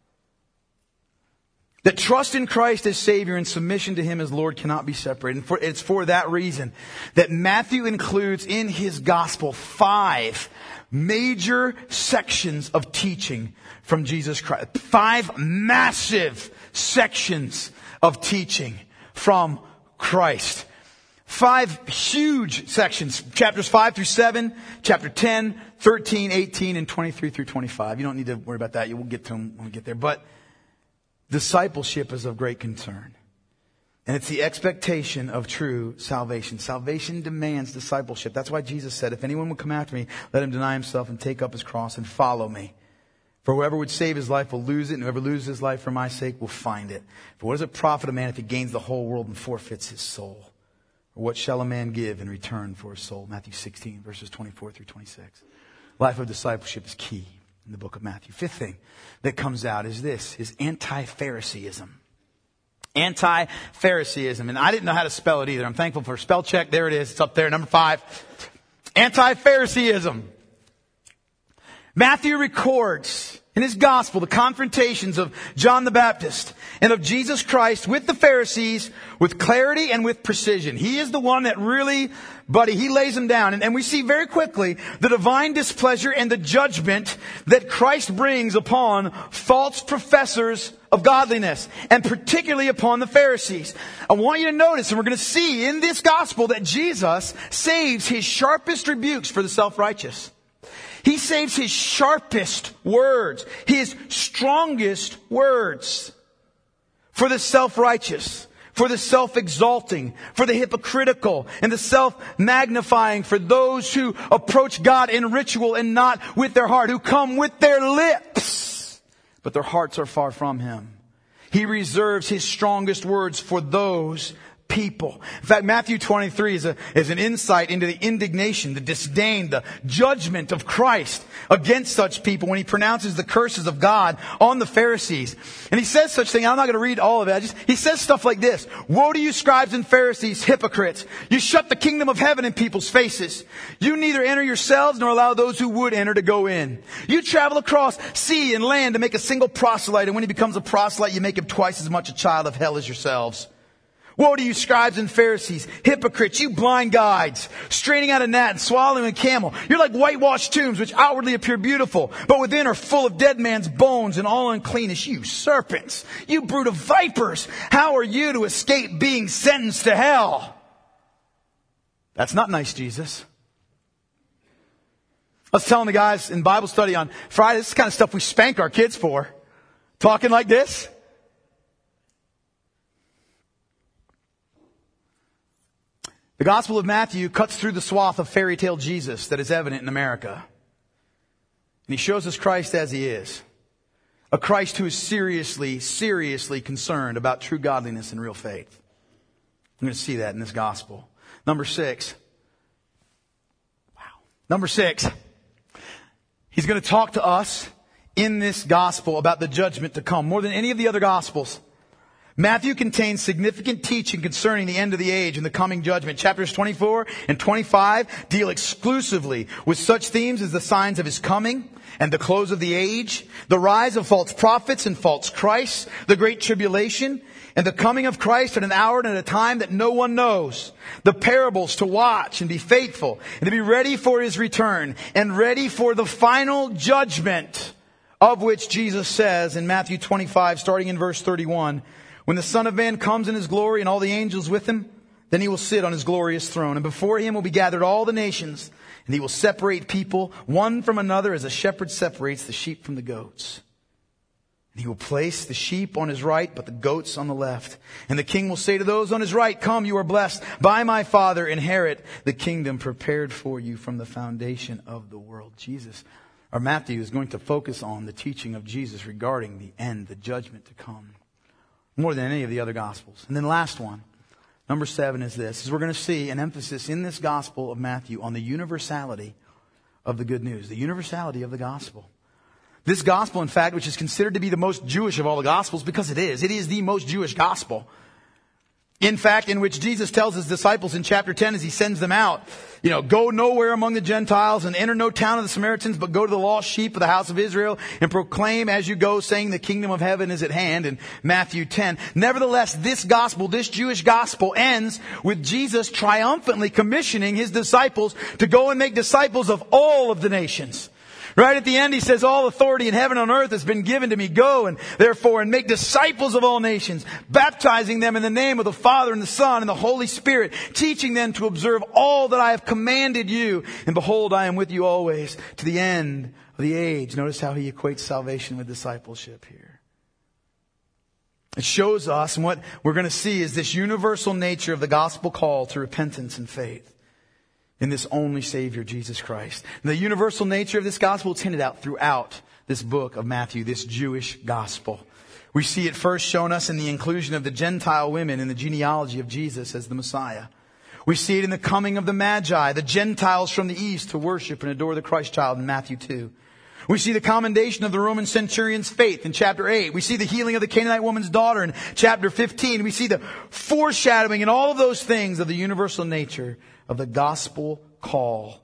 that trust in Christ as Savior and submission to Him as Lord cannot be separated. And it's for that reason that Matthew includes in his gospel 5 major sections of teaching from Jesus Christ. 5 massive sections of teaching from Christ. 5 huge sections. Chapters 5 through 7, chapter 10, 13, 18, and 23 through 25. You don't need to worry about that. We'll get to them when we get there. But discipleship is of great concern. And it's the expectation of true salvation. Salvation demands discipleship. That's why Jesus said, if anyone will come after me, let him deny himself and take up his cross and follow me. For whoever would save his life will lose it, and whoever loses his life for my sake will find it. For what does it profit a man if he gains the whole world and forfeits his soul? Or what shall a man give in return for his soul? Matthew 16, verses 24 through 26. Life of discipleship is key in the book of Matthew. 5th thing that comes out is anti-Phariseeism. Anti-Phariseeism. And I didn't know how to spell it either. I'm thankful for spell check. There it is. It's up there, number 5. Anti-Phariseeism. Matthew records in his gospel the confrontations of John the Baptist and of Jesus Christ with the Pharisees with clarity and with precision. He is the one that really, he lays them down. And we see very quickly the divine displeasure and the judgment that Christ brings upon false professors of godliness, and particularly upon the Pharisees. I want you to notice, and we're going to see in this gospel, that Jesus saves his sharpest rebukes for the self-righteous. He saves his sharpest words, his strongest words for the self-righteous, for the self-exalting, for the hypocritical, and the self-magnifying, for those who approach God in ritual and not with their heart, who come with their lips, but their hearts are far from Him. He reserves his strongest words for those people. In fact, Matthew 23 is an insight into the indignation, the disdain, the judgment of Christ against such people when He pronounces the curses of God on the Pharisees. And He says such thing, I'm not going to read all of it, He says stuff like this: woe to you, scribes and Pharisees, hypocrites! You shut the kingdom of heaven in people's faces. You neither enter yourselves nor allow those who would enter to go in. You travel across sea and land to make a single proselyte, and when he becomes a proselyte, you make him twice as much a child of hell as yourselves. Woe to you, scribes and Pharisees, hypocrites, you blind guides, straining out a gnat and swallowing a camel. You're like whitewashed tombs, which outwardly appear beautiful, but within are full of dead man's bones and all uncleanness. You serpents, you brood of vipers, how are you to escape being sentenced to hell? That's not nice, Jesus. I was telling the guys in Bible study on Friday, this is the kind of stuff we spank our kids for. Talking like this. The Gospel of Matthew cuts through the swath of fairy tale Jesus that is evident in America. And he shows us Christ as He is. A Christ who is seriously, seriously concerned about true godliness and real faith. I'm going to see that in this Gospel. Number 6. Number 6. He's going to talk to us in this Gospel about the judgment to come. More than any of the other Gospels, Matthew contains significant teaching concerning the end of the age and the coming judgment. Chapters 24 and 25 deal exclusively with such themes as the signs of His coming and the close of the age, the rise of false prophets and false Christs, the great tribulation, and the coming of Christ at an hour and at a time that no one knows, the parables to watch and be faithful and to be ready for His return and ready for the final judgment, of which Jesus says in Matthew 25, starting in verse 31, when the Son of Man comes in His glory and all the angels with Him, then He will sit on His glorious throne. And before Him will be gathered all the nations. And He will separate people one from another as a shepherd separates the sheep from the goats. And He will place the sheep on His right, but the goats on the left. And the King will say to those on His right, come, you are blessed by my Father, inherit the kingdom prepared for you from the foundation of the world. Matthew is going to focus on the teaching of Jesus regarding the end, the judgment to come, more than any of the other Gospels. And then last one, Number 7 is this. We're going to see an emphasis in this gospel of Matthew on the universality of the good news. The universality of the gospel. This gospel, in fact, which is considered to be the most Jewish of all the gospels, because it is. It is the most Jewish gospel. In fact, in which Jesus tells his disciples in chapter 10 as he sends them out, go nowhere among the Gentiles and enter no town of the Samaritans, but go to the lost sheep of the house of Israel and proclaim as you go, saying the kingdom of heaven is at hand, in Matthew 10. Nevertheless, this gospel, this Jewish gospel, ends with Jesus triumphantly commissioning his disciples to go and make disciples of all of the nations. Right at the end, he says, all authority in heaven and on earth has been given to me. Go and therefore and make disciples of all nations, baptizing them in the name of the Father and the Son and the Holy Spirit, teaching them to observe all that I have commanded you. And behold, I am with you always to the end of the age. Notice how he equates salvation with discipleship here. It shows us, and what we're going to see is this universal nature of the gospel call to repentance and faith in this only Savior, Jesus Christ. And the universal nature of this gospel is hinted out throughout this book of Matthew, this Jewish gospel. We see it first shown us in the inclusion of the Gentile women in the genealogy of Jesus as the Messiah. We see it in the coming of the Magi, the Gentiles from the east to worship and adore the Christ child in Matthew 2. We see the commendation of the Roman centurion's faith in chapter 8. We see the healing of the Canaanite woman's daughter in chapter 15. We see the foreshadowing in all of those things of the universal nature of the gospel call.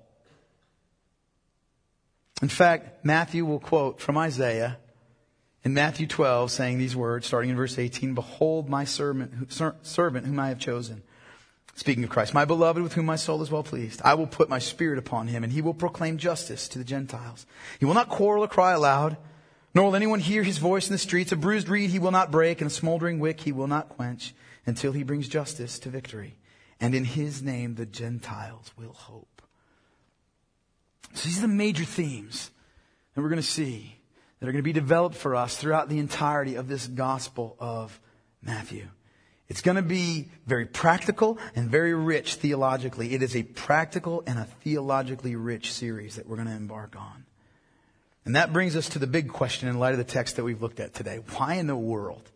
In fact, Matthew will quote from Isaiah in Matthew 12 saying these words, starting in verse 18, "Behold my servant whom I have chosen." Speaking of Christ, "My beloved with whom my soul is well pleased. I will put my spirit upon him, and he will proclaim justice to the Gentiles. He will not quarrel or cry aloud, nor will anyone hear his voice in the streets. A bruised reed he will not break, and a smoldering wick he will not quench, until he brings justice to victory. And in his name the Gentiles will hope." So these are the major themes that we're going to see that are going to be developed for us throughout the entirety of this gospel of Matthew. It's going to be very practical and very rich theologically. It is a practical and a theologically rich series that we're going to embark on. And that brings us to the big question in light of the text that we've looked at today. Why in the world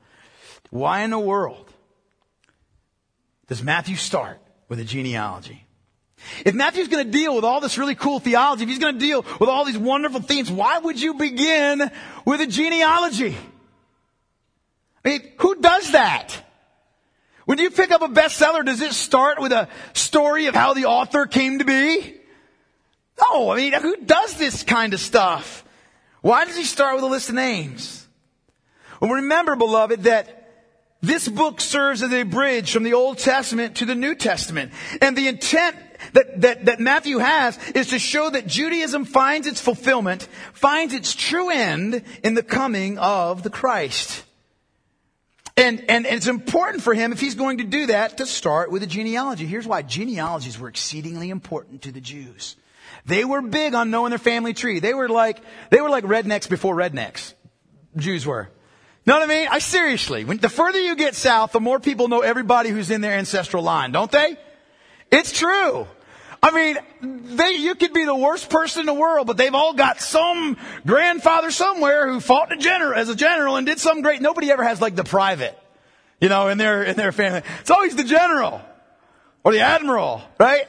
does Matthew start with a genealogy? If Matthew's going to deal with all this really cool theology, if he's going to deal with all these wonderful themes, why would you begin with a genealogy? I mean, who does that? When you pick up a bestseller, does it start with a story of how the author came to be? No, I mean, who does this kind of stuff? Why does he start with a list of names? Well, remember, beloved, that this book serves as a bridge from the Old Testament to the New Testament. And the intent that Matthew has is to show that Judaism finds its fulfillment, finds its true end in the coming of the Christ. And it's important for him, if he's going to do that, to start with a genealogy. Here's why. Genealogies were exceedingly important to the Jews. They were big on knowing their family tree. They were like rednecks before rednecks. Jews were. Know what I mean? Seriously, the further you get south, the more people know everybody who's in their ancestral line, don't they? It's true. I mean, you could be the worst person in the world, but they've all got some grandfather somewhere who fought as a general and did some great. Nobody ever has like the private, in their family. It's always the general or the admiral, right?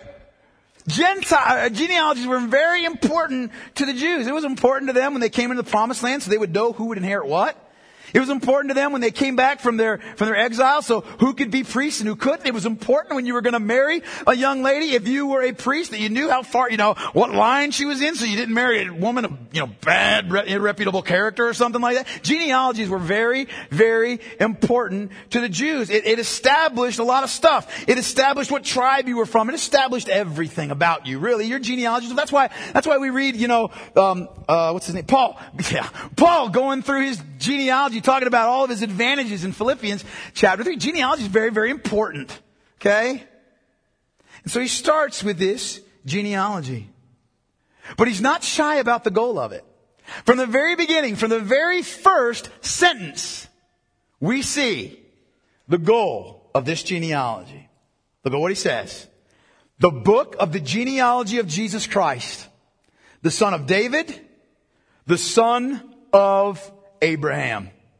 Genealogies were very important to the Jews. It was important to them when they came into the promised land, so they would know who would inherit what. It was important to them when they came back from their exile, so who could be priests and who couldn't. It was important when you were going to marry a young lady, if you were a priest, that you knew how far, what line she was in, so you didn't marry a woman of, bad, irreputable character or something like that. Genealogies were very, very important to the Jews. It established a lot of stuff. It established what tribe you were from. It established everything about you, really. Your genealogy. That's why we read, what's his name? Paul. Yeah. Paul going through his genealogy, talking about all of his advantages in Philippians chapter 3. Genealogy is very, very important. Okay? And so he starts with this genealogy. But he's not shy about the goal of it. From the very beginning, from the very first sentence, we see the goal of this genealogy. Look at what he says. The book of the genealogy of Jesus Christ, the son of David, the son of Abraham.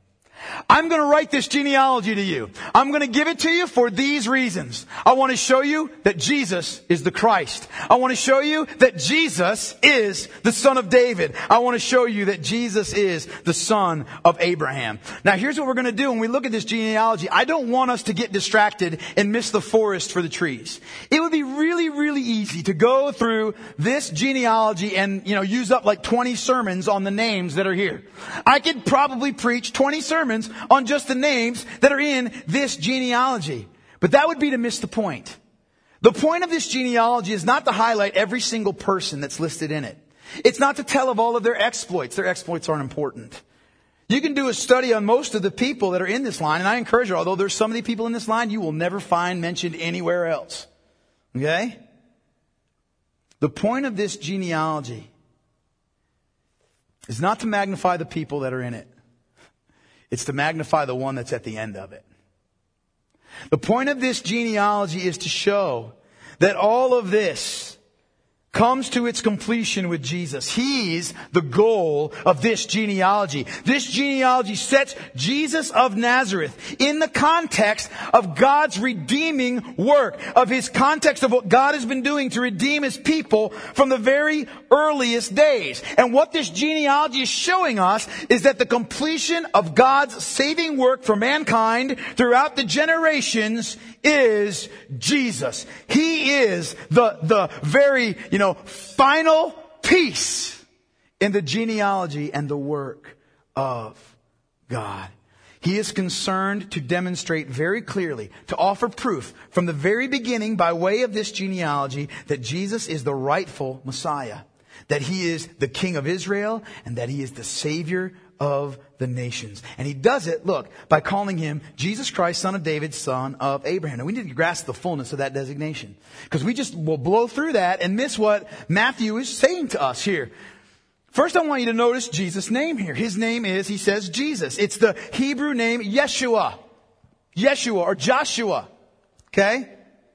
I'm going to write this genealogy to you. I'm going to give it to you for these reasons. I want to show you that Jesus is the Christ. I want to show you that Jesus is the son of David. I want to show you that Jesus is the son of Abraham. Now here's what we're going to do when we look at this genealogy. I don't want us to get distracted and miss the forest for the trees. It would be really, really easy to go through this genealogy and, use up like 20 sermons on the names that are here. I could probably preach 20 sermons on just the names that are in this genealogy. But that would be to miss the point. The point of this genealogy is not to highlight every single person that's listed in it. It's not to tell of all of their exploits. Their exploits aren't important. You can do a study on most of the people that are in this line, and I encourage you, although there's so many people in this line, you will never find mentioned anywhere else. Okay? The point of this genealogy is not to magnify the people that are in it. It's to magnify the one that's at the end of it. The point of this genealogy is to show that all of this comes to its completion with Jesus. He's the goal of this genealogy. This genealogy sets Jesus of Nazareth in the context of God's redeeming work, of His context of what God has been doing to redeem His people from the very earliest days. And what this genealogy is showing us is that the completion of God's saving work for mankind throughout the generations is Jesus. He is the very, final piece in the genealogy and the work of God. He is concerned to demonstrate very clearly, to offer proof from the very beginning by way of this genealogy that Jesus is the rightful Messiah, that He is the King of Israel, and that He is the Savior of the nations. And He does it, look, by calling Him Jesus Christ, son of David, son of Abraham. Now we need to grasp the fullness of that designation, because we just will blow through that and miss what Matthew is saying to us here. First, I want you to notice Jesus' name here. His name is, he says, Jesus. It's the Hebrew name Yeshua. Yeshua or Joshua. Okay?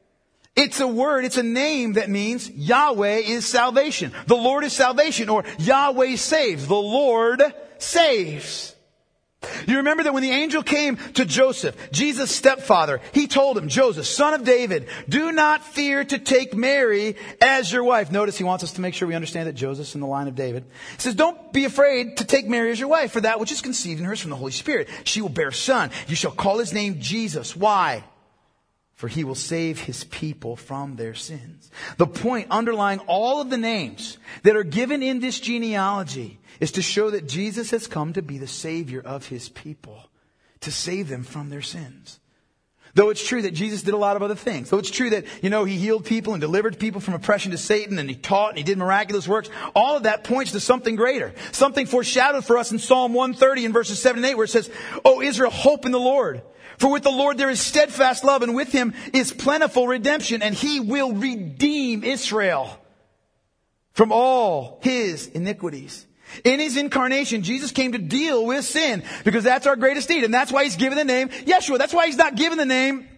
It's a word, it's a name that means Yahweh is salvation. The Lord is salvation, or Yahweh saves. The Lord saves. You remember that when the angel came to Joseph, Jesus' stepfather, he told him, Joseph, son of David, do not fear to take Mary as your wife. Notice he wants us to make sure we understand that Joseph's in the line of David. He says, don't be afraid to take Mary as your wife, for that which is conceived in her is from the Holy Spirit. She will bear a son. You shall call his name Jesus. Why? For he will save his people from their sins. The point underlying all of the names that are given in this genealogy is to show that Jesus has come to be the Savior of His people, to save them from their sins. Though it's true that Jesus did a lot of other things. Though it's true that, He healed people and delivered people from oppression to Satan, and He taught and He did miraculous works. All of that points to something greater. Something foreshadowed for us in Psalm 130 in verses 7 and 8, where it says, O Israel, hope in the Lord. For with the Lord there is steadfast love, and with Him is plentiful redemption, and He will redeem Israel from all his iniquities. In His incarnation, Jesus came to deal with sin, because that's our greatest need. And that's why He's given the name Yeshua. That's why He's not given the name,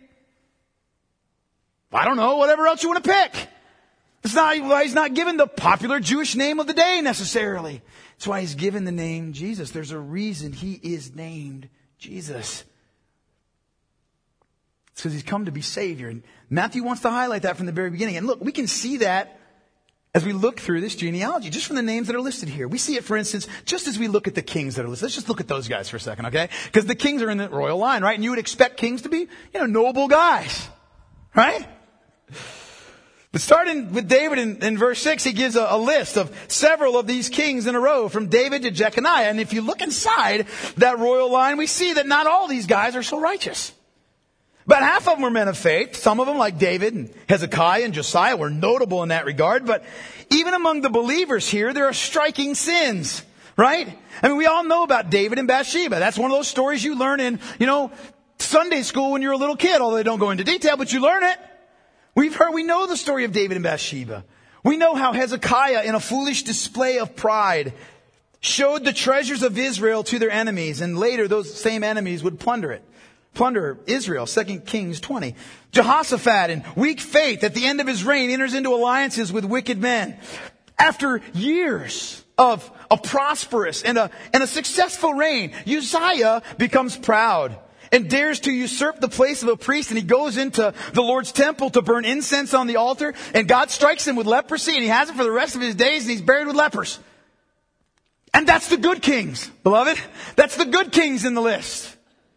I don't know, whatever else you want to pick. It's not why He's not given the popular Jewish name of the day necessarily. It's why He's given the name Jesus. There's a reason He is named Jesus. It's because He's come to be Savior. And Matthew wants to highlight that from the very beginning. And look, we can see that as we look through this genealogy, just from the names that are listed here. We see it, for instance, just as we look at the kings that are listed. Let's just look at those guys for a second, okay? Because the kings are in the royal line, right? And you would expect kings to be, noble guys, right? But starting with David in verse 6, he gives a list of several of these kings in a row, from David to Jeconiah. And if you look inside that royal line, we see that not all these guys are so righteous. About half of them were men of faith. Some of them, like David and Hezekiah and Josiah, were notable in that regard. But even among the believers here, there are striking sins, right? I mean, we all know about David and Bathsheba. That's one of those stories you learn in, Sunday school when you're a little kid, although they don't go into detail, but you learn it. We know the story of David and Bathsheba. We know how Hezekiah, in a foolish display of pride, showed the treasures of Israel to their enemies, and later those same enemies would plunder Israel, 2 Kings 20. Jehoshaphat, in weak faith, at the end of his reign, enters into alliances with wicked men. After years of a prosperous and a successful reign, Uzziah becomes proud and dares to usurp the place of a priest, and he goes into the Lord's temple to burn incense on the altar, and God strikes him with leprosy, and he has it for the rest of his days, and he's buried with lepers. And that's the good kings, beloved. That's the good kings in the list.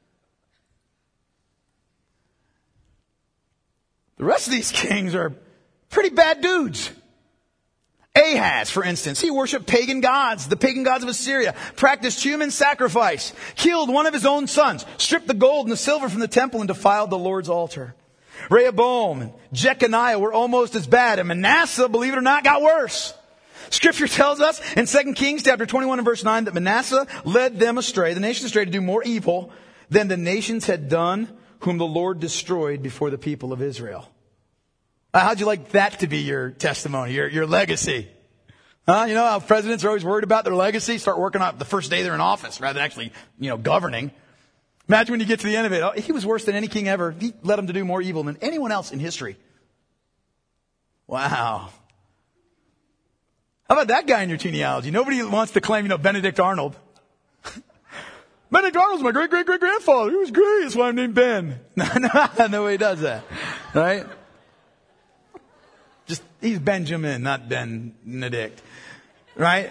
The rest of these kings are pretty bad dudes. Ahaz, for instance, he worshiped pagan gods, the pagan gods of Assyria, practiced human sacrifice, killed one of his own sons, stripped the gold and the silver from the temple, and defiled the Lord's altar. Rehoboam and Jeconiah were almost as bad, and Manasseh, believe it or not, got worse. Scripture tells us in 2 Kings chapter 21 and verse 9 that Manasseh led them astray, the nation astray, to do more evil than the nations had done whom the Lord destroyed before the people of Israel. How'd you like that to be your testimony, your legacy? You know how presidents are always worried about their legacy? Start working on it the first day they're in office rather than actually, governing. Imagine when you get to the end of it. Oh, he was worse than any king ever. He led them to do more evil than anyone else in history. Wow. How about that guy in your genealogy? Nobody wants to claim, Benedict Arnold. Benedict Arnold's my great-great-great-grandfather. He was great. That's why I'm named Ben. No way he does that. Right? He's Benjamin, not Benedict. Right?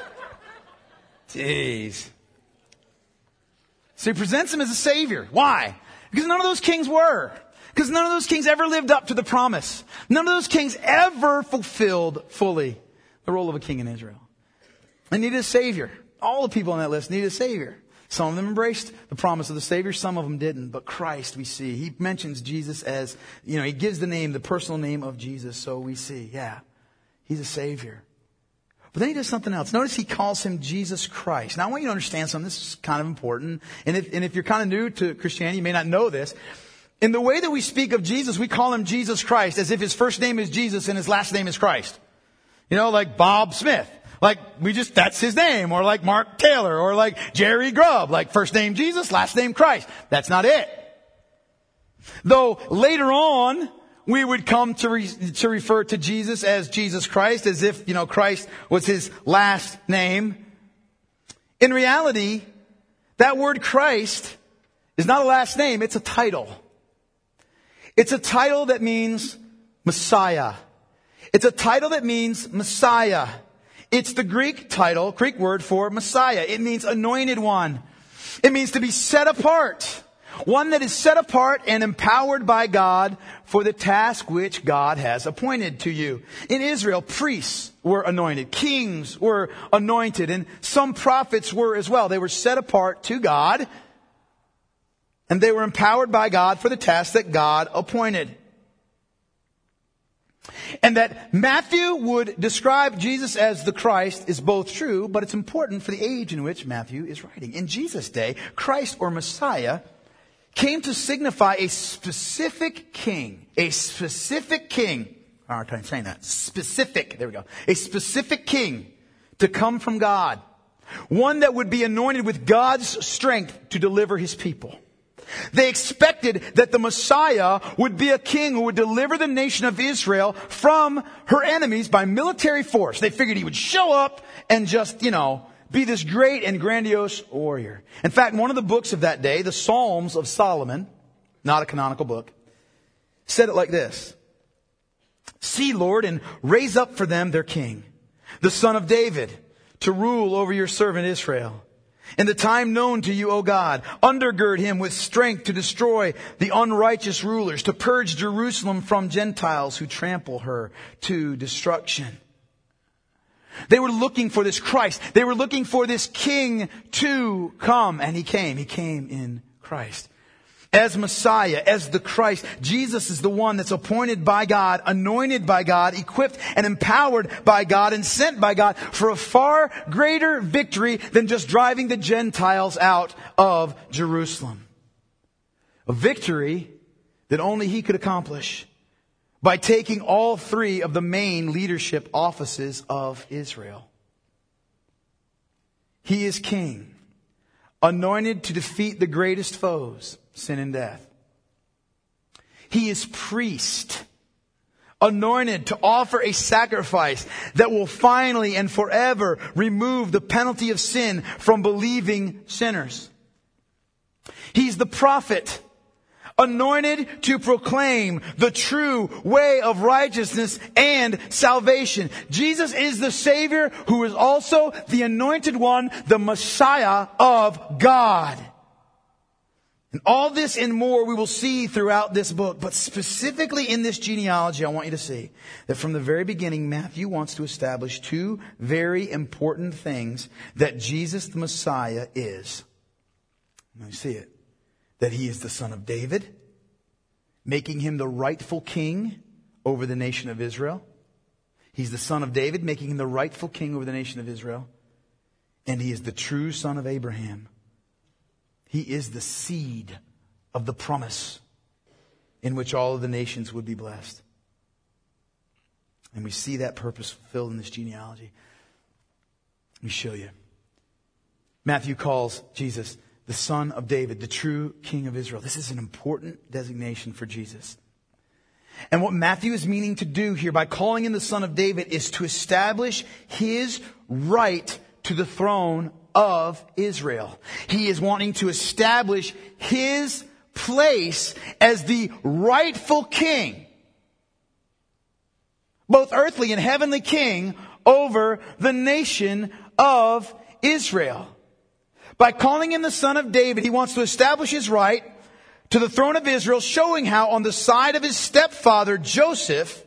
Jeez. So he presents him as a savior. Why? Because none of those kings were. Because none of those kings ever lived up to the promise. None of those kings ever fulfilled fully the role of a king in Israel. They needed a savior. All the people on that list needed a savior. Some of them embraced the promise of the Savior. Some of them didn't. But Christ, we see. He mentions Jesus as, he gives the personal name of Jesus. So we see, he's a Savior. But then he does something else. Notice he calls him Jesus Christ. Now I want you to understand something. This is kind of important. And if you're kind of new to Christianity, you may not know this. In the way that we speak of Jesus, we call him Jesus Christ as if his first name is Jesus and his last name is Christ. Like Bob Smith. That's his name. Or like Mark Taylor. Or like Jerry Grubb. Like first name Jesus, last name Christ. That's not it. Though later on, we would come to refer to Jesus as Jesus Christ, as if, Christ was his last name. In reality, that word Christ is not a last name, it's a title. It's a title that means Messiah. It's a title that means Messiah. It's the Greek word for Messiah. It means anointed one. It means to be set apart. One that is set apart and empowered by God for the task which God has appointed to you. In Israel, priests were anointed. Kings were anointed. And some prophets were as well. They were set apart to God. And they were empowered by God for the task that God appointed. And that Matthew would describe Jesus as the Christ is both true, but it's important for the age in which Matthew is writing. In Jesus' day, Christ or Messiah came to signify a specific king. A specific king. I have a hard time saying that. Specific. There we go. A specific king to come from God. One that would be anointed with God's strength to deliver his people. They expected that the Messiah would be a king who would deliver the nation of Israel from her enemies by military force. They figured he would show up and just, be this great and grandiose warrior. In fact, one of the books of that day, the Psalms of Solomon, not a canonical book, said it like this. See, Lord, and raise up for them their king, the son of David, to rule over your servant Israel. In the time known to you, O God, undergird him with strength to destroy the unrighteous rulers, to purge Jerusalem from Gentiles who trample her to destruction. They were looking for this Christ. They were looking for this king to come. And he came. He came in Christ. As Messiah, as the Christ, Jesus is the one that's appointed by God, anointed by God, equipped and empowered by God, and sent by God for a far greater victory than just driving the Gentiles out of Jerusalem. A victory that only he could accomplish by taking all three of the main leadership offices of Israel. He is king, anointed to defeat the greatest foes, sin and death. He is priest, anointed to offer a sacrifice that will finally and forever remove the penalty of sin from believing sinners. He's the prophet, anointed to proclaim the true way of righteousness and salvation. Jesus is the Savior who is also the anointed one, the Messiah of God. And all this and more we will see throughout this book. But specifically in this genealogy, I want you to see that from the very beginning, Matthew wants to establish two very important things that Jesus the Messiah is. Let me see it. That he is the son of David, making him the rightful king over the nation of Israel. He's the son of David, making him the rightful king over the nation of Israel. And he is the true son of Abraham. He is the seed of the promise in which all of the nations would be blessed. And we see that purpose fulfilled in this genealogy. Let me show you. Matthew calls Jesus the son of David, the true king of Israel. This is an important designation for Jesus. And what Matthew is meaning to do here by calling him the son of David is to establish his right to the throne of Israel. He is wanting to establish his place as the rightful king, both earthly and heavenly king, over the nation of Israel. By calling him the son of David, he wants to establish his right to the throne of Israel, showing how on the side of his stepfather Joseph,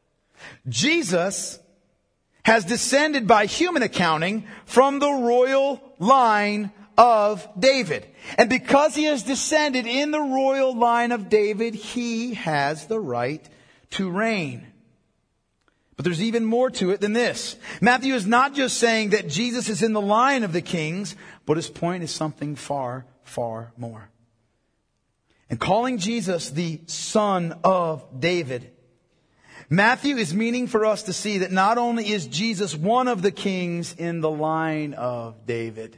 Jesus has descended by human accounting from the royal line of David. And because he has descended in the royal line of David, he has the right to reign. But there's even more to it than this. Matthew is not just saying that Jesus is in the line of the kings, but his point is something far, far more. And calling Jesus the son of David, Matthew is meaning for us to see that not only is Jesus one of the kings in the line of David,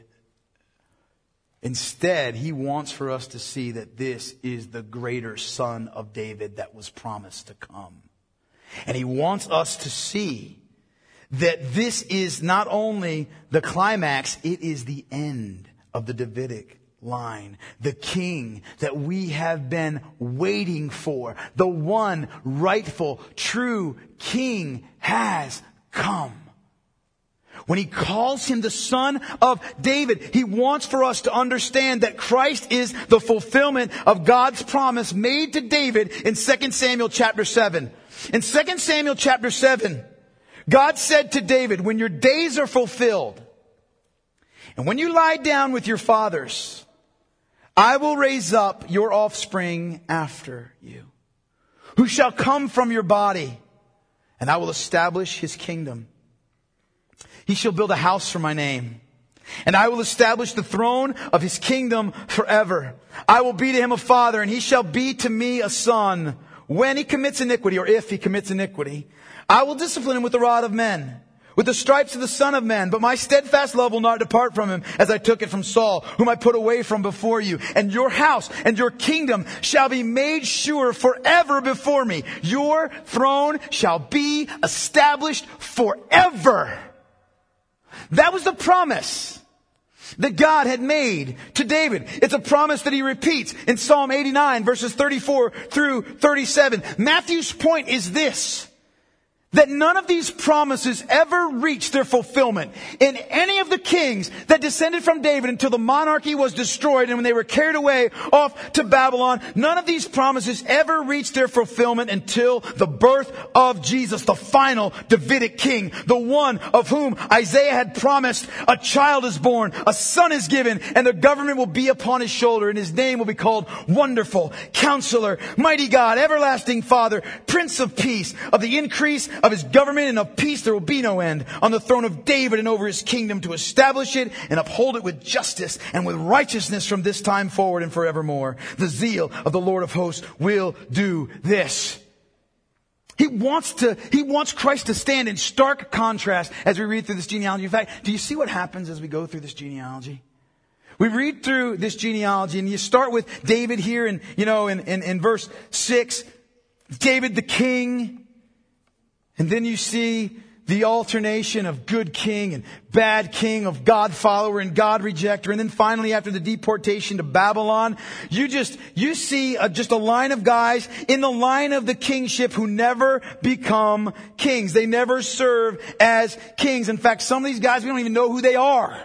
instead, he wants for us to see that this is the greater son of David that was promised to come. And he wants us to see that this is not only the climax, it is the end of the Davidic line. The king that we have been waiting for, the one rightful, true king has come. When he calls him the son of David, he wants for us to understand that Christ is the fulfillment of God's promise made to David in 2 Samuel chapter 7. In 2 Samuel chapter 7, God said to David, when your days are fulfilled, and when you lie down with your fathers, I will raise up your offspring after you, who shall come from your body, and I will establish his kingdom. He shall build a house for my name, and I will establish the throne of his kingdom forever. I will be to him a father, and he shall be to me a son. When he commits iniquity, or if he commits iniquity, I will discipline him with the rod of men, with the stripes of the Son of Man. But my steadfast love will not depart from him, as I took it from Saul, whom I put away from before you. And your house and your kingdom shall be made sure forever before me. Your throne shall be established forever. That was the promise that God had made to David. It's a promise that he repeats in Psalm 89, verses 34 through 37. Matthew's point is this: that none of these promises ever reached their fulfillment in any of the kings that descended from David until the monarchy was destroyed and when they were carried away off to Babylon. None of these promises ever reached their fulfillment until the birth of Jesus, the final Davidic king, the one of whom Isaiah had promised, a child is born, a son is given, and the government will be upon his shoulder, and his name will be called Wonderful, Counselor, Mighty God, Everlasting Father, Prince of Peace. Of the increase of his government and of peace there will be no end, on the throne of David and over his kingdom, to establish it and uphold it with justice and with righteousness from this time forward and forevermore. The zeal of the Lord of hosts will do this. He wants Christ to stand in stark contrast as we read through this genealogy. In fact, do you see what happens as we go through this genealogy? We read through this genealogy and you start with David here in verse 6. David the king. And then you see the alternation of good king and bad king, of God follower and God rejecter. And then finally, after the deportation to Babylon, you see just a line of guys in the line of the kingship who never become kings. They never serve as kings. In fact, some of these guys, we don't even know who they are.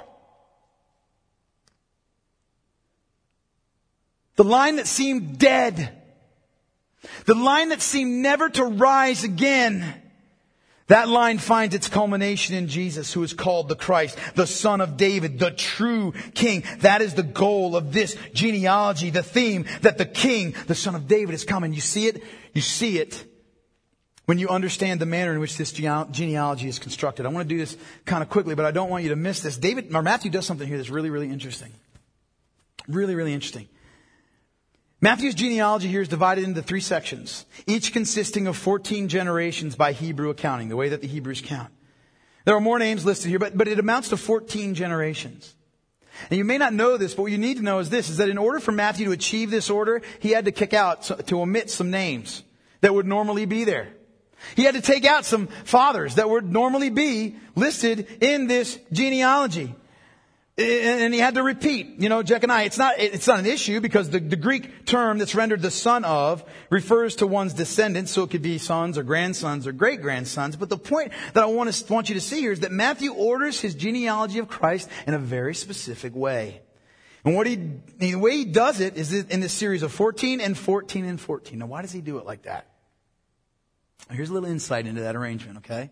The line that seemed dead. The line that seemed never to rise again. That line finds its culmination in Jesus, who is called the Christ, the Son of David, the true King. That is the goal of this genealogy, the theme that the King, the Son of David, is coming. You see it? You see it when you understand the manner in which this genealogy is constructed. I want to do this kind of quickly, but I don't want you to miss this. Matthew does something here that's really, really interesting. Really, really interesting. Matthew's genealogy here is divided into 3 sections, each consisting of 14 generations by Hebrew accounting, the way that the Hebrews count. There are more names listed here, but it amounts to 14 generations. And you may not know this, but what you need to know is this, is that in order for Matthew to achieve this order, he had to omit some names that would normally be there. He had to take out some fathers that would normally be listed in this genealogy. And he had to repeat, Jeconiah. It's not an issue because the Greek term that's rendered the son of refers to one's descendants. So it could be sons or grandsons or great-grandsons. But the point that I want you to see here is that Matthew orders his genealogy of Christ in a very specific way. And the way he does it is in this series of 14 and 14 and 14. Now, why does he do it like that? Here's a little insight into that arrangement, okay?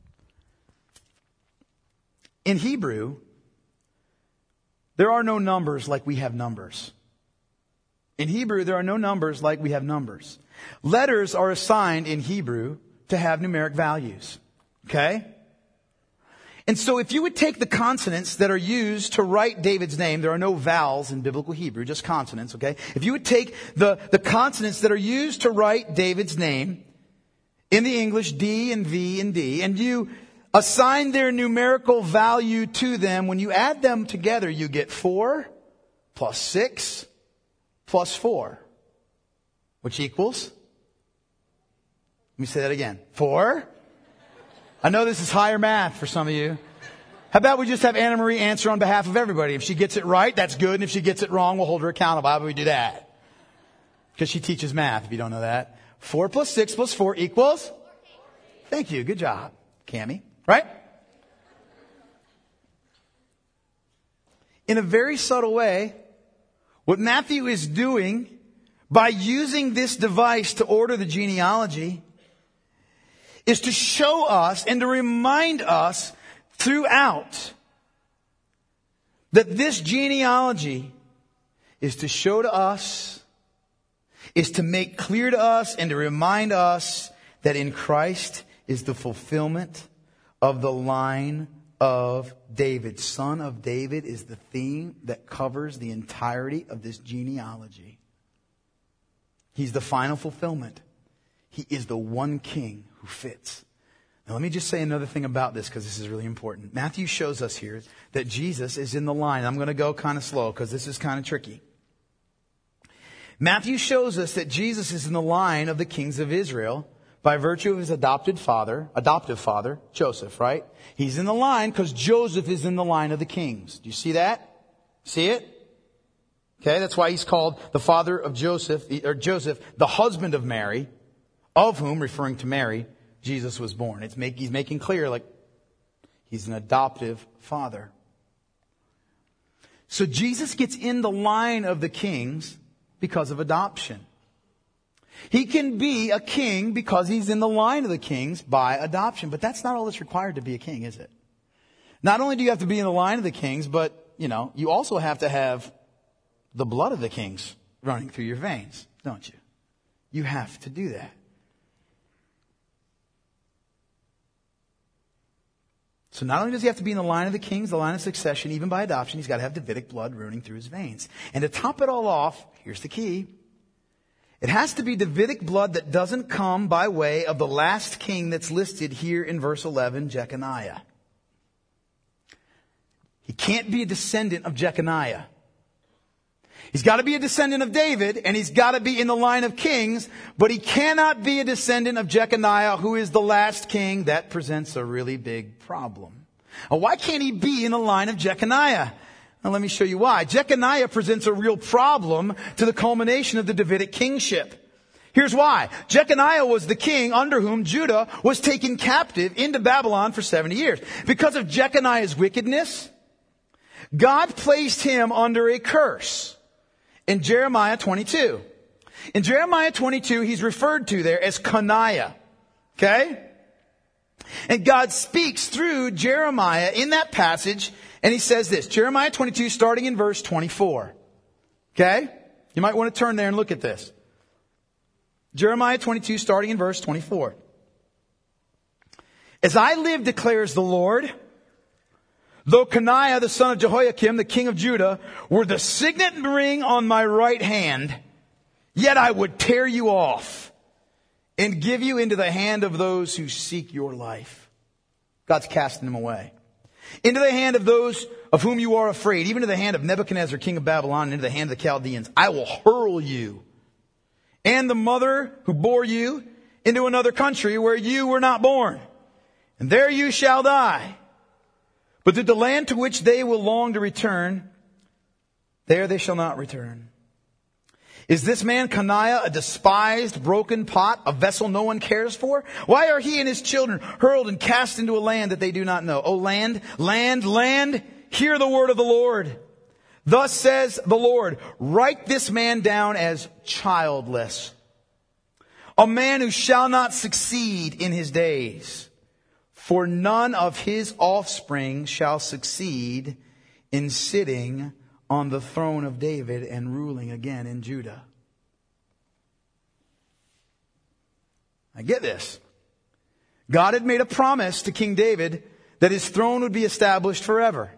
In Hebrew, there are no numbers like we have numbers. In Hebrew, there are no numbers like we have numbers. Letters are assigned in Hebrew to have numeric values. Okay? And so if you would take the consonants that are used to write David's name, there are no vowels in biblical Hebrew, just consonants, okay? If you would take the consonants that are used to write David's name in the English, D and V and D, and you assign their numerical value to them, when you add them together, you get 4 plus 6 plus 4, which equals, let me say that again, 4. I know this is higher math for some of you. How about we just have Anna Marie answer on behalf of everybody? If she gets it right, that's good. And if she gets it wrong, we'll hold her accountable. How about we do that? Because she teaches math, if you don't know that. 4 plus 6 plus 4 equals? Thank you. Good job, Cammie. Right? In a very subtle way, what Matthew is doing by using this device to order the genealogy is to show us and to remind us throughout that this genealogy is to show to us, is to make clear to us and to remind us that in Christ is the fulfillment of the line of David. Son of David is the theme that covers the entirety of this genealogy. He's the final fulfillment. He is the one king who fits. Now let me just say another thing about this because this is really important. Matthew shows us here that Jesus is in the line. I'm going to go kind of slow because this is kind of tricky. Matthew shows us that Jesus is in the line of the kings of Israel by virtue of his adoptive father, Joseph, right? He's in the line because Joseph is in the line of the kings. Do you see that? See it? Okay, that's why he's called the father of Joseph, or Joseph, the husband of Mary, of whom, referring to Mary, Jesus was born. He's making clear, like, he's an adoptive father. So Jesus gets in the line of the kings because of adoption. He can be a king because he's in the line of the kings by adoption. But that's not all that's required to be a king, is it? Not only do you have to be in the line of the kings, but, you also have to have the blood of the kings running through your veins, don't you? You have to do that. So not only does he have to be in the line of the kings, the line of succession, even by adoption, he's got to have Davidic blood running through his veins. And to top it all off, here's the key. It has to be Davidic blood that doesn't come by way of the last king that's listed here in verse 11, Jeconiah. He can't be a descendant of Jeconiah. He's got to be a descendant of David, and he's got to be in the line of kings, but he cannot be a descendant of Jeconiah, who is the last king. That presents a really big problem. Now, why can't he be in the line of Jeconiah? Now, let me show you why. Jeconiah presents a real problem to the culmination of the Davidic kingship. Here's why. Jeconiah was the king under whom Judah was taken captive into Babylon for 70 years. Because of Jeconiah's wickedness, God placed him under a curse. In Jeremiah 22. In Jeremiah 22, he's referred to there as Coniah. Okay? And God speaks through Jeremiah in that passage, and he says this. Jeremiah 22, starting in verse 24. Okay? You might want to turn there and look at this. Jeremiah 22, starting in verse 24. As I live, declares the Lord, though Coniah, the son of Jehoiakim, the king of Judah, were the signet ring on my right hand, yet I would tear you off and give you into the hand of those who seek your life. God's casting them away. Into the hand of those of whom you are afraid, even to the hand of Nebuchadnezzar, king of Babylon, and into the hand of the Chaldeans. I will hurl you and the mother who bore you into another country where you were not born. And there you shall die. But to the land to which they will long to return, there they shall not return. Is this man Coniah a despised, broken pot, a vessel no one cares for? Why are he and his children hurled and cast into a land that they do not know? O land, land, land, hear the word of the Lord. Thus says the Lord, write this man down as childless, a man who shall not succeed in his days. For none of his offspring shall succeed in sitting on the throne of David and ruling again in Judah. I get this. God had made a promise to King David that his throne would be established forever.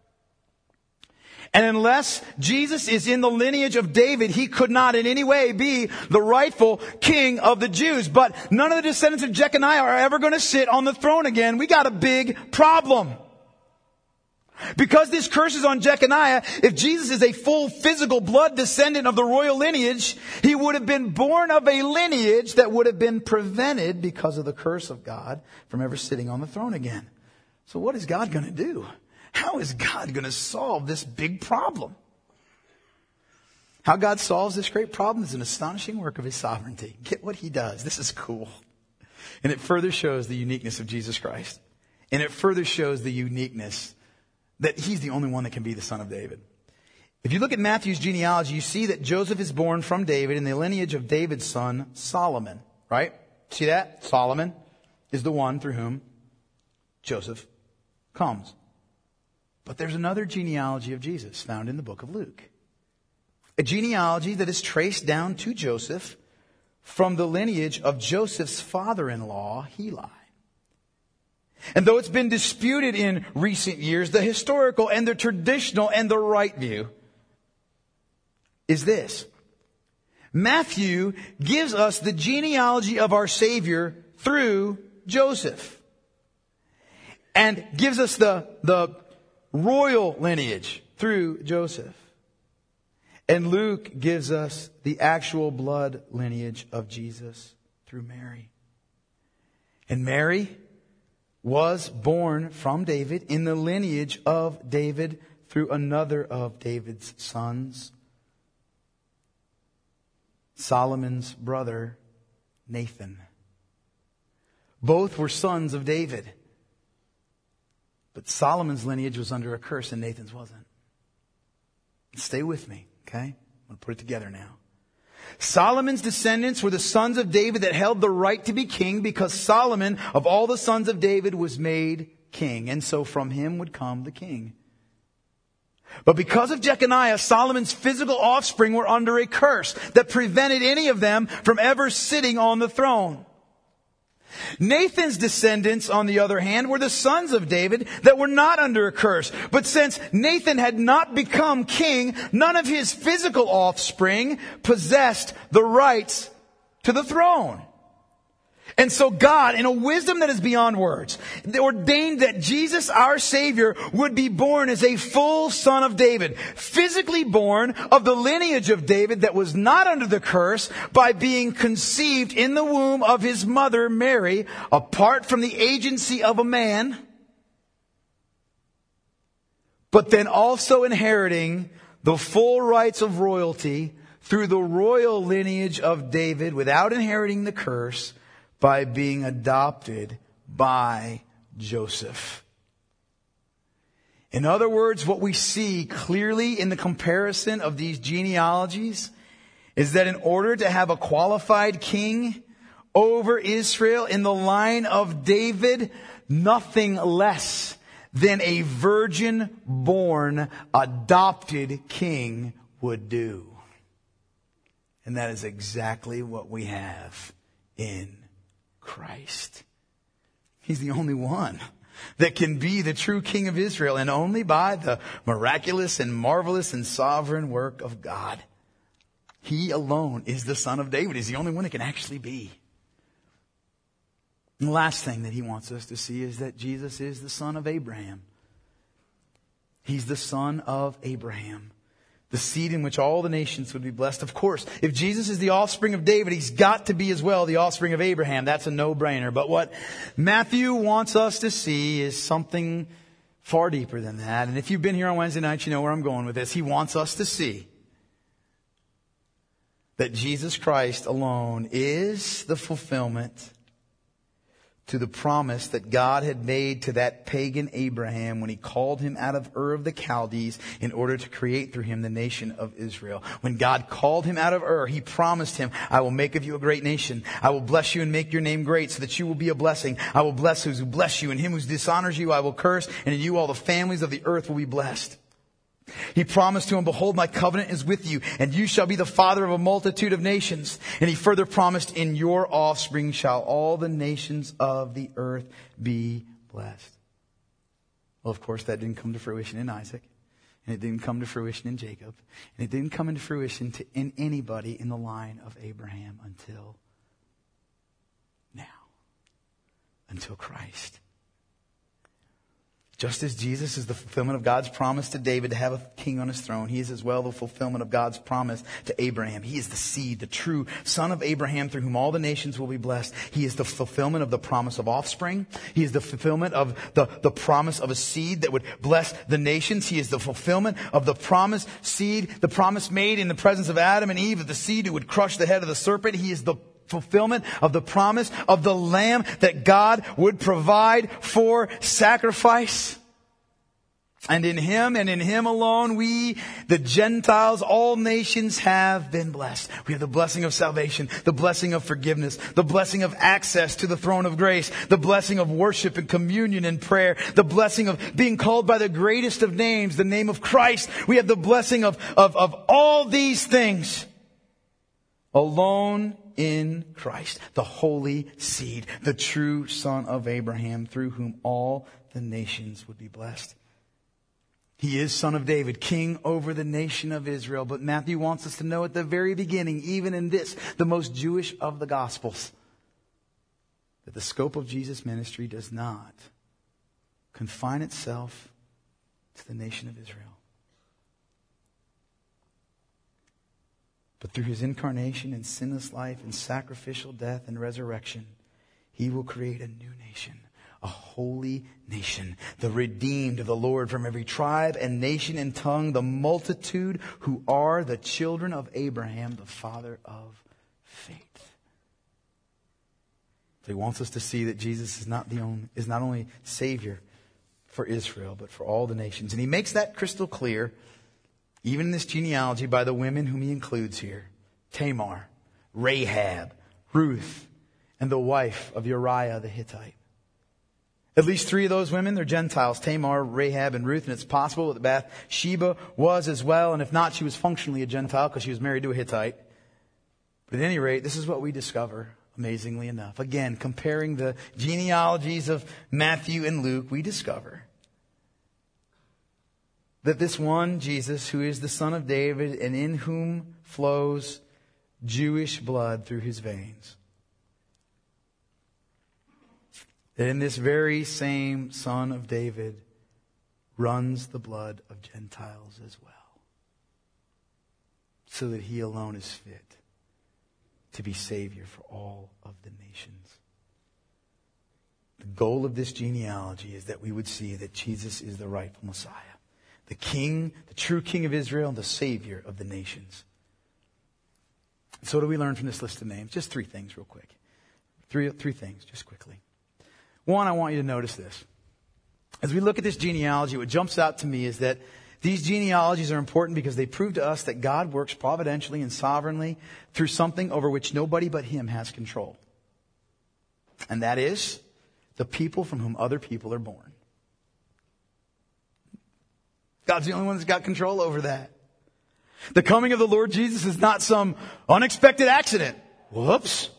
And unless Jesus is in the lineage of David, he could not in any way be the rightful king of the Jews. But none of the descendants of Jeconiah are ever going to sit on the throne again. We got a big problem. Because this curse is on Jeconiah, if Jesus is a full physical blood descendant of the royal lineage, he would have been born of a lineage that would have been prevented because of the curse of God from ever sitting on the throne again. So what is God going to do? How is God going to solve this big problem? How God solves this great problem is an astonishing work of his sovereignty. Get what he does. This is cool. And it further shows the uniqueness of Jesus Christ. And it further shows the uniqueness that he's the only one that can be the son of David. If you look at Matthew's genealogy, you see that Joseph is born from David in the lineage of David's son, Solomon. Right? See that? Solomon is the one through whom Joseph comes. But there's another genealogy of Jesus found in the book of Luke. A genealogy that is traced down to Joseph from the lineage of Joseph's father-in-law, Heli. And though it's been disputed in recent years, the historical and the traditional and the right view is this. Matthew gives us the genealogy of our Savior through Joseph. And gives us the royal lineage through Joseph. And Luke gives us the actual blood lineage of Jesus through Mary. And Mary was born from David in the lineage of David through another of David's sons, Solomon's brother, Nathan. Both were sons of David. But Solomon's lineage was under a curse and Nathan's wasn't. Stay with me, okay? I'm going to put it together now. Solomon's descendants were the sons of David that held the right to be king because Solomon, of all the sons of David, was made king. And so from him would come the king. But because of Jeconiah, Solomon's physical offspring were under a curse that prevented any of them from ever sitting on the throne. Nathan's descendants, on the other hand, were the sons of David that were not under a curse. But since Nathan had not become king, none of his physical offspring possessed the rights to the throne. And so God, in a wisdom that is beyond words, ordained that Jesus, our Savior, would be born as a full son of David, physically born of the lineage of David that was not under the curse by being conceived in the womb of his mother, Mary, apart from the agency of a man, but then also inheriting the full rights of royalty through the royal lineage of David without inheriting the curse, by being adopted by Joseph. In other words, what we see clearly in the comparison of these genealogies is that in order to have a qualified king over Israel in the line of David, nothing less than a virgin-born, adopted king would do. And that is exactly what we have in Christ. He's the only one that can be the true King of Israel, and only by the miraculous and marvelous and sovereign work of God. He alone is the Son of David. He's the only one that can actually be. And the last thing that he wants us to see is that Jesus is the son of Abraham. He's the son of Abraham, the seed in which all the nations would be blessed. Of course, if Jesus is the offspring of David, he's got to be as well the offspring of Abraham. That's a no-brainer. But what Matthew wants us to see is something far deeper than that. And if you've been here on Wednesday nights, you know where I'm going with this. He wants us to see that Jesus Christ alone is the fulfillment to the promise that God had made to that pagan Abraham when he called him out of Ur of the Chaldees in order to create through him the nation of Israel. When God called him out of Ur, he promised him, I will make of you a great nation. I will bless you and make your name great so that you will be a blessing. I will bless those who bless you, and him who dishonors you I will curse, and in you all the families of the earth will be blessed. He promised to him, behold, my covenant is with you, and you shall be the father of a multitude of nations. And he further promised, in your offspring shall all the nations of the earth be blessed. Well, of course, that didn't come to fruition in Isaac, and it didn't come to fruition in Jacob, and it didn't come into fruition in anybody in the line of Abraham until now, until Christ. Just as Jesus is the fulfillment of God's promise to David to have a king on his throne, he is as well the fulfillment of God's promise to Abraham. He is the seed, the true son of Abraham through whom all the nations will be blessed. He is the fulfillment of the promise of offspring. He is the fulfillment of the promise of a seed that would bless the nations. He is the fulfillment of the promise seed, the promise made in the presence of Adam and Eve of the seed who would crush the head of the serpent. He is the fulfillment of the promise of the Lamb that God would provide for sacrifice. And in him and in him alone, we, the Gentiles, all nations have been blessed. We have the blessing of salvation, the blessing of forgiveness, the blessing of access to the throne of grace, the blessing of worship and communion and prayer, the blessing of being called by the greatest of names, the name of Christ. We have the blessing of all these things alone in Christ, the holy seed, the true son of Abraham, through whom all the nations would be blessed. He is son of David, king over the nation of Israel. But Matthew wants us to know at the very beginning, even in this, the most Jewish of the Gospels, that the scope of Jesus' ministry does not confine itself to the nation of Israel. But through his incarnation and sinless life and sacrificial death and resurrection, he will create a new nation, a holy nation, the redeemed of the Lord from every tribe and nation and tongue, the multitude who are the children of Abraham, the father of faith. So he wants us to see that Jesus is not only Savior for Israel, but for all the nations. And he makes that crystal clear, even in this genealogy, by the women whom he includes here: Tamar, Rahab, Ruth, and the wife of Uriah the Hittite. At least three of those women, they're Gentiles: Tamar, Rahab, and Ruth. And it's possible that Bathsheba was as well. And if not, she was functionally a Gentile because she was married to a Hittite. But at any rate, this is what we discover, amazingly enough. Again, comparing the genealogies of Matthew and Luke, we discover that this one Jesus, who is the son of David and in whom flows Jewish blood through his veins, that in this very same Son of David runs the blood of Gentiles as well, so that he alone is fit to be Savior for all of the nations. The goal of this genealogy is that we would see that Jesus is the rightful Messiah, the King, the true King of Israel, and the Savior of the nations. So what do we learn from this list of names? Just three things real quick. Three things, just quickly. One, I want you to notice this. As we look at this genealogy, what jumps out to me is that these genealogies are important because they prove to us that God works providentially and sovereignly through something over which nobody but Him has control. And that is the people from whom other people are born. God's the only one that's got control over that. The coming of the Lord Jesus is not some unexpected accident. Whoops.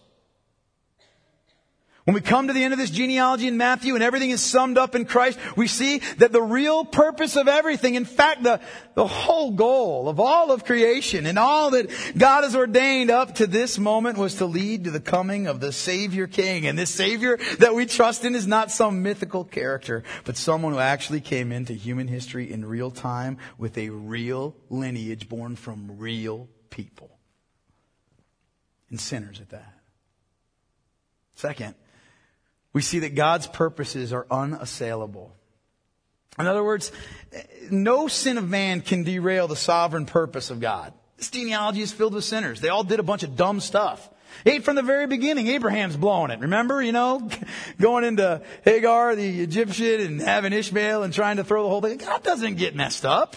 When we come to the end of this genealogy in Matthew and everything is summed up in Christ, we see that the real purpose of everything, in fact, the whole goal of all of creation and all that God has ordained up to this moment was to lead to the coming of the Savior King. And this Savior that we trust in is not some mythical character, but someone who actually came into human history in real time with a real lineage born from real people. And sinners at that. Second, we see that God's purposes are unassailable. In other words, no sin of man can derail the sovereign purpose of God. This genealogy is filled with sinners. They all did a bunch of dumb stuff. Hey, from the very beginning, Abraham's blowing it. Remember, going into Hagar, the Egyptian, and having Ishmael and trying to throw the whole thing. God doesn't get messed up.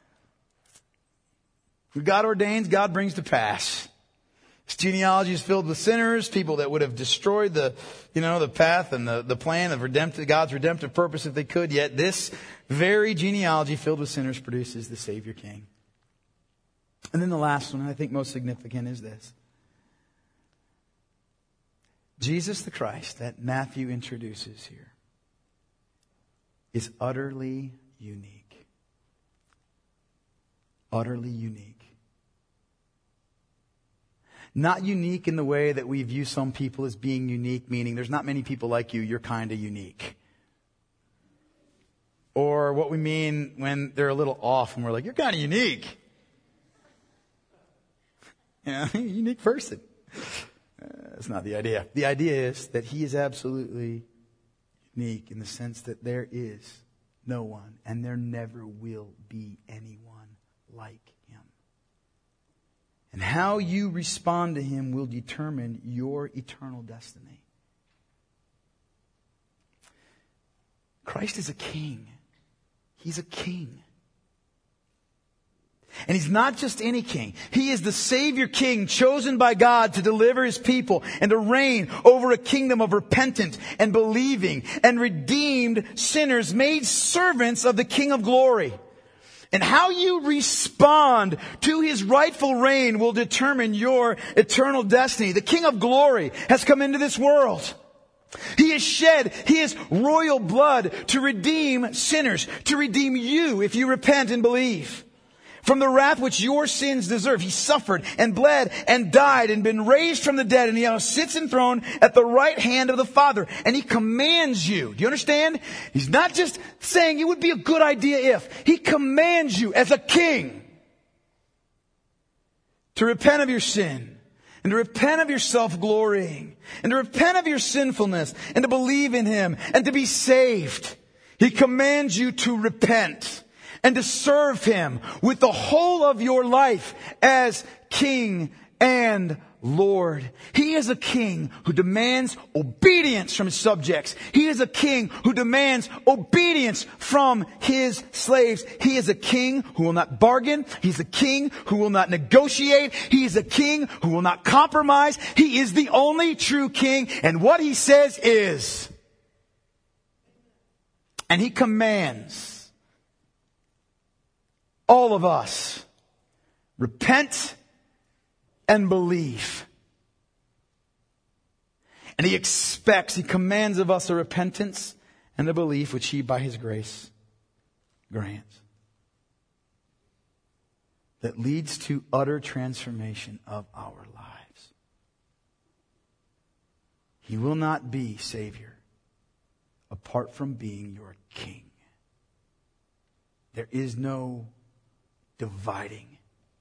What God ordains, God brings to pass. This genealogy is filled with sinners, people that would have destroyed the path and the plan of God's redemptive purpose if they could. Yet this very genealogy filled with sinners produces the Savior King. And then the last one, I think most significant, is this. Jesus the Christ that Matthew introduces here is utterly unique. Utterly unique. Not unique in the way that we view some people as being unique, meaning there's not many people like you, you're kind of unique. Or what we mean when they're a little off and we're like, you're kind of unique. Unique person. That's not the idea. The idea is that he is absolutely unique in the sense that there is no one and there never will be anyone like him. And how you respond to him will determine your eternal destiny. Christ is a king. He's a king. And he's not just any king. He is the Savior King chosen by God to deliver his people and to reign over a kingdom of repentant and believing and redeemed sinners made servants of the King of glory. And how you respond to his rightful reign will determine your eternal destiny. The King of glory has come into this world. He has shed his royal blood to redeem sinners, to redeem you if you repent and believe. From the wrath which your sins deserve, he suffered and bled and died and been raised from the dead. And he now sits enthroned at the right hand of the Father. And he commands you. Do you understand? He's not just saying it would be a good idea if. He commands you as a king to repent of your sin and to repent of your self-glorying and to repent of your sinfulness and to believe in him and to be saved. He commands you to repent and to serve him with the whole of your life as King and Lord. He is a king who demands obedience from his subjects. He is a king who demands obedience from his slaves. He is a king who will not bargain. He's a king who will not negotiate. He is a king who will not compromise. He is the only true king, and what he says is. And he commands all of us, repent and believe. And he commands of us a repentance and a belief which he by his grace grants. That leads to utter transformation of our lives. He will not be Savior apart from being your king. There is no dividing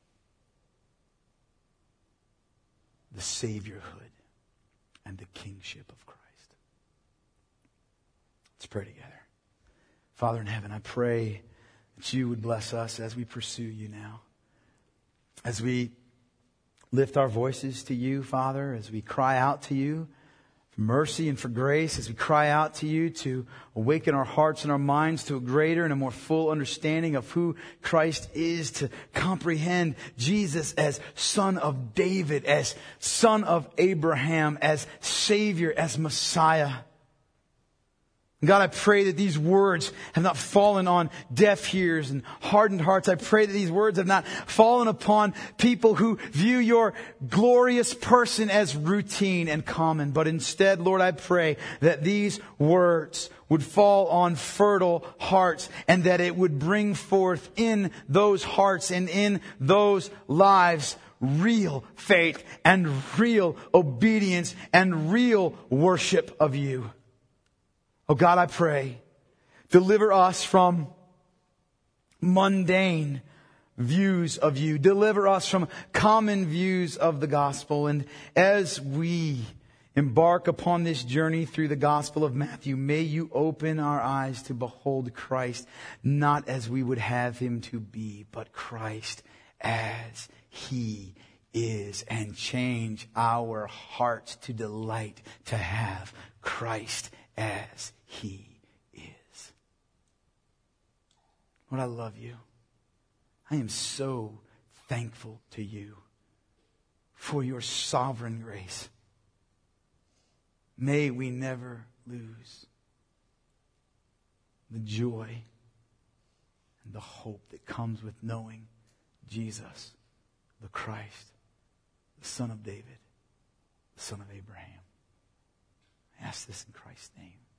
the saviorhood and the kingship of Christ. Let's pray together. Father in heaven, I pray that you would bless us as we pursue you now. As we lift our voices to you, Father, as we cry out to you for mercy and for grace, as we cry out to you to awaken our hearts and our minds to a greater and a more full understanding of who Christ is, to comprehend Jesus as Son of David, as Son of Abraham, as Savior, as Messiah. God, I pray that these words have not fallen on deaf ears and hardened hearts. I pray that these words have not fallen upon people who view your glorious person as routine and common. But instead, Lord, I pray that these words would fall on fertile hearts and that it would bring forth in those hearts and in those lives real faith and real obedience and real worship of you. Oh God, I pray, deliver us from mundane views of you. Deliver us from common views of the gospel. And as we embark upon this journey through the Gospel of Matthew, may you open our eyes to behold Christ, not as we would have him to be, but Christ as he is, and change our hearts to delight to have Christ as he is. Lord, I love you. I am so thankful to you for your sovereign grace. May we never lose the joy and the hope that comes with knowing Jesus, the Christ, the Son of David, the Son of Abraham. I ask this in Christ's name.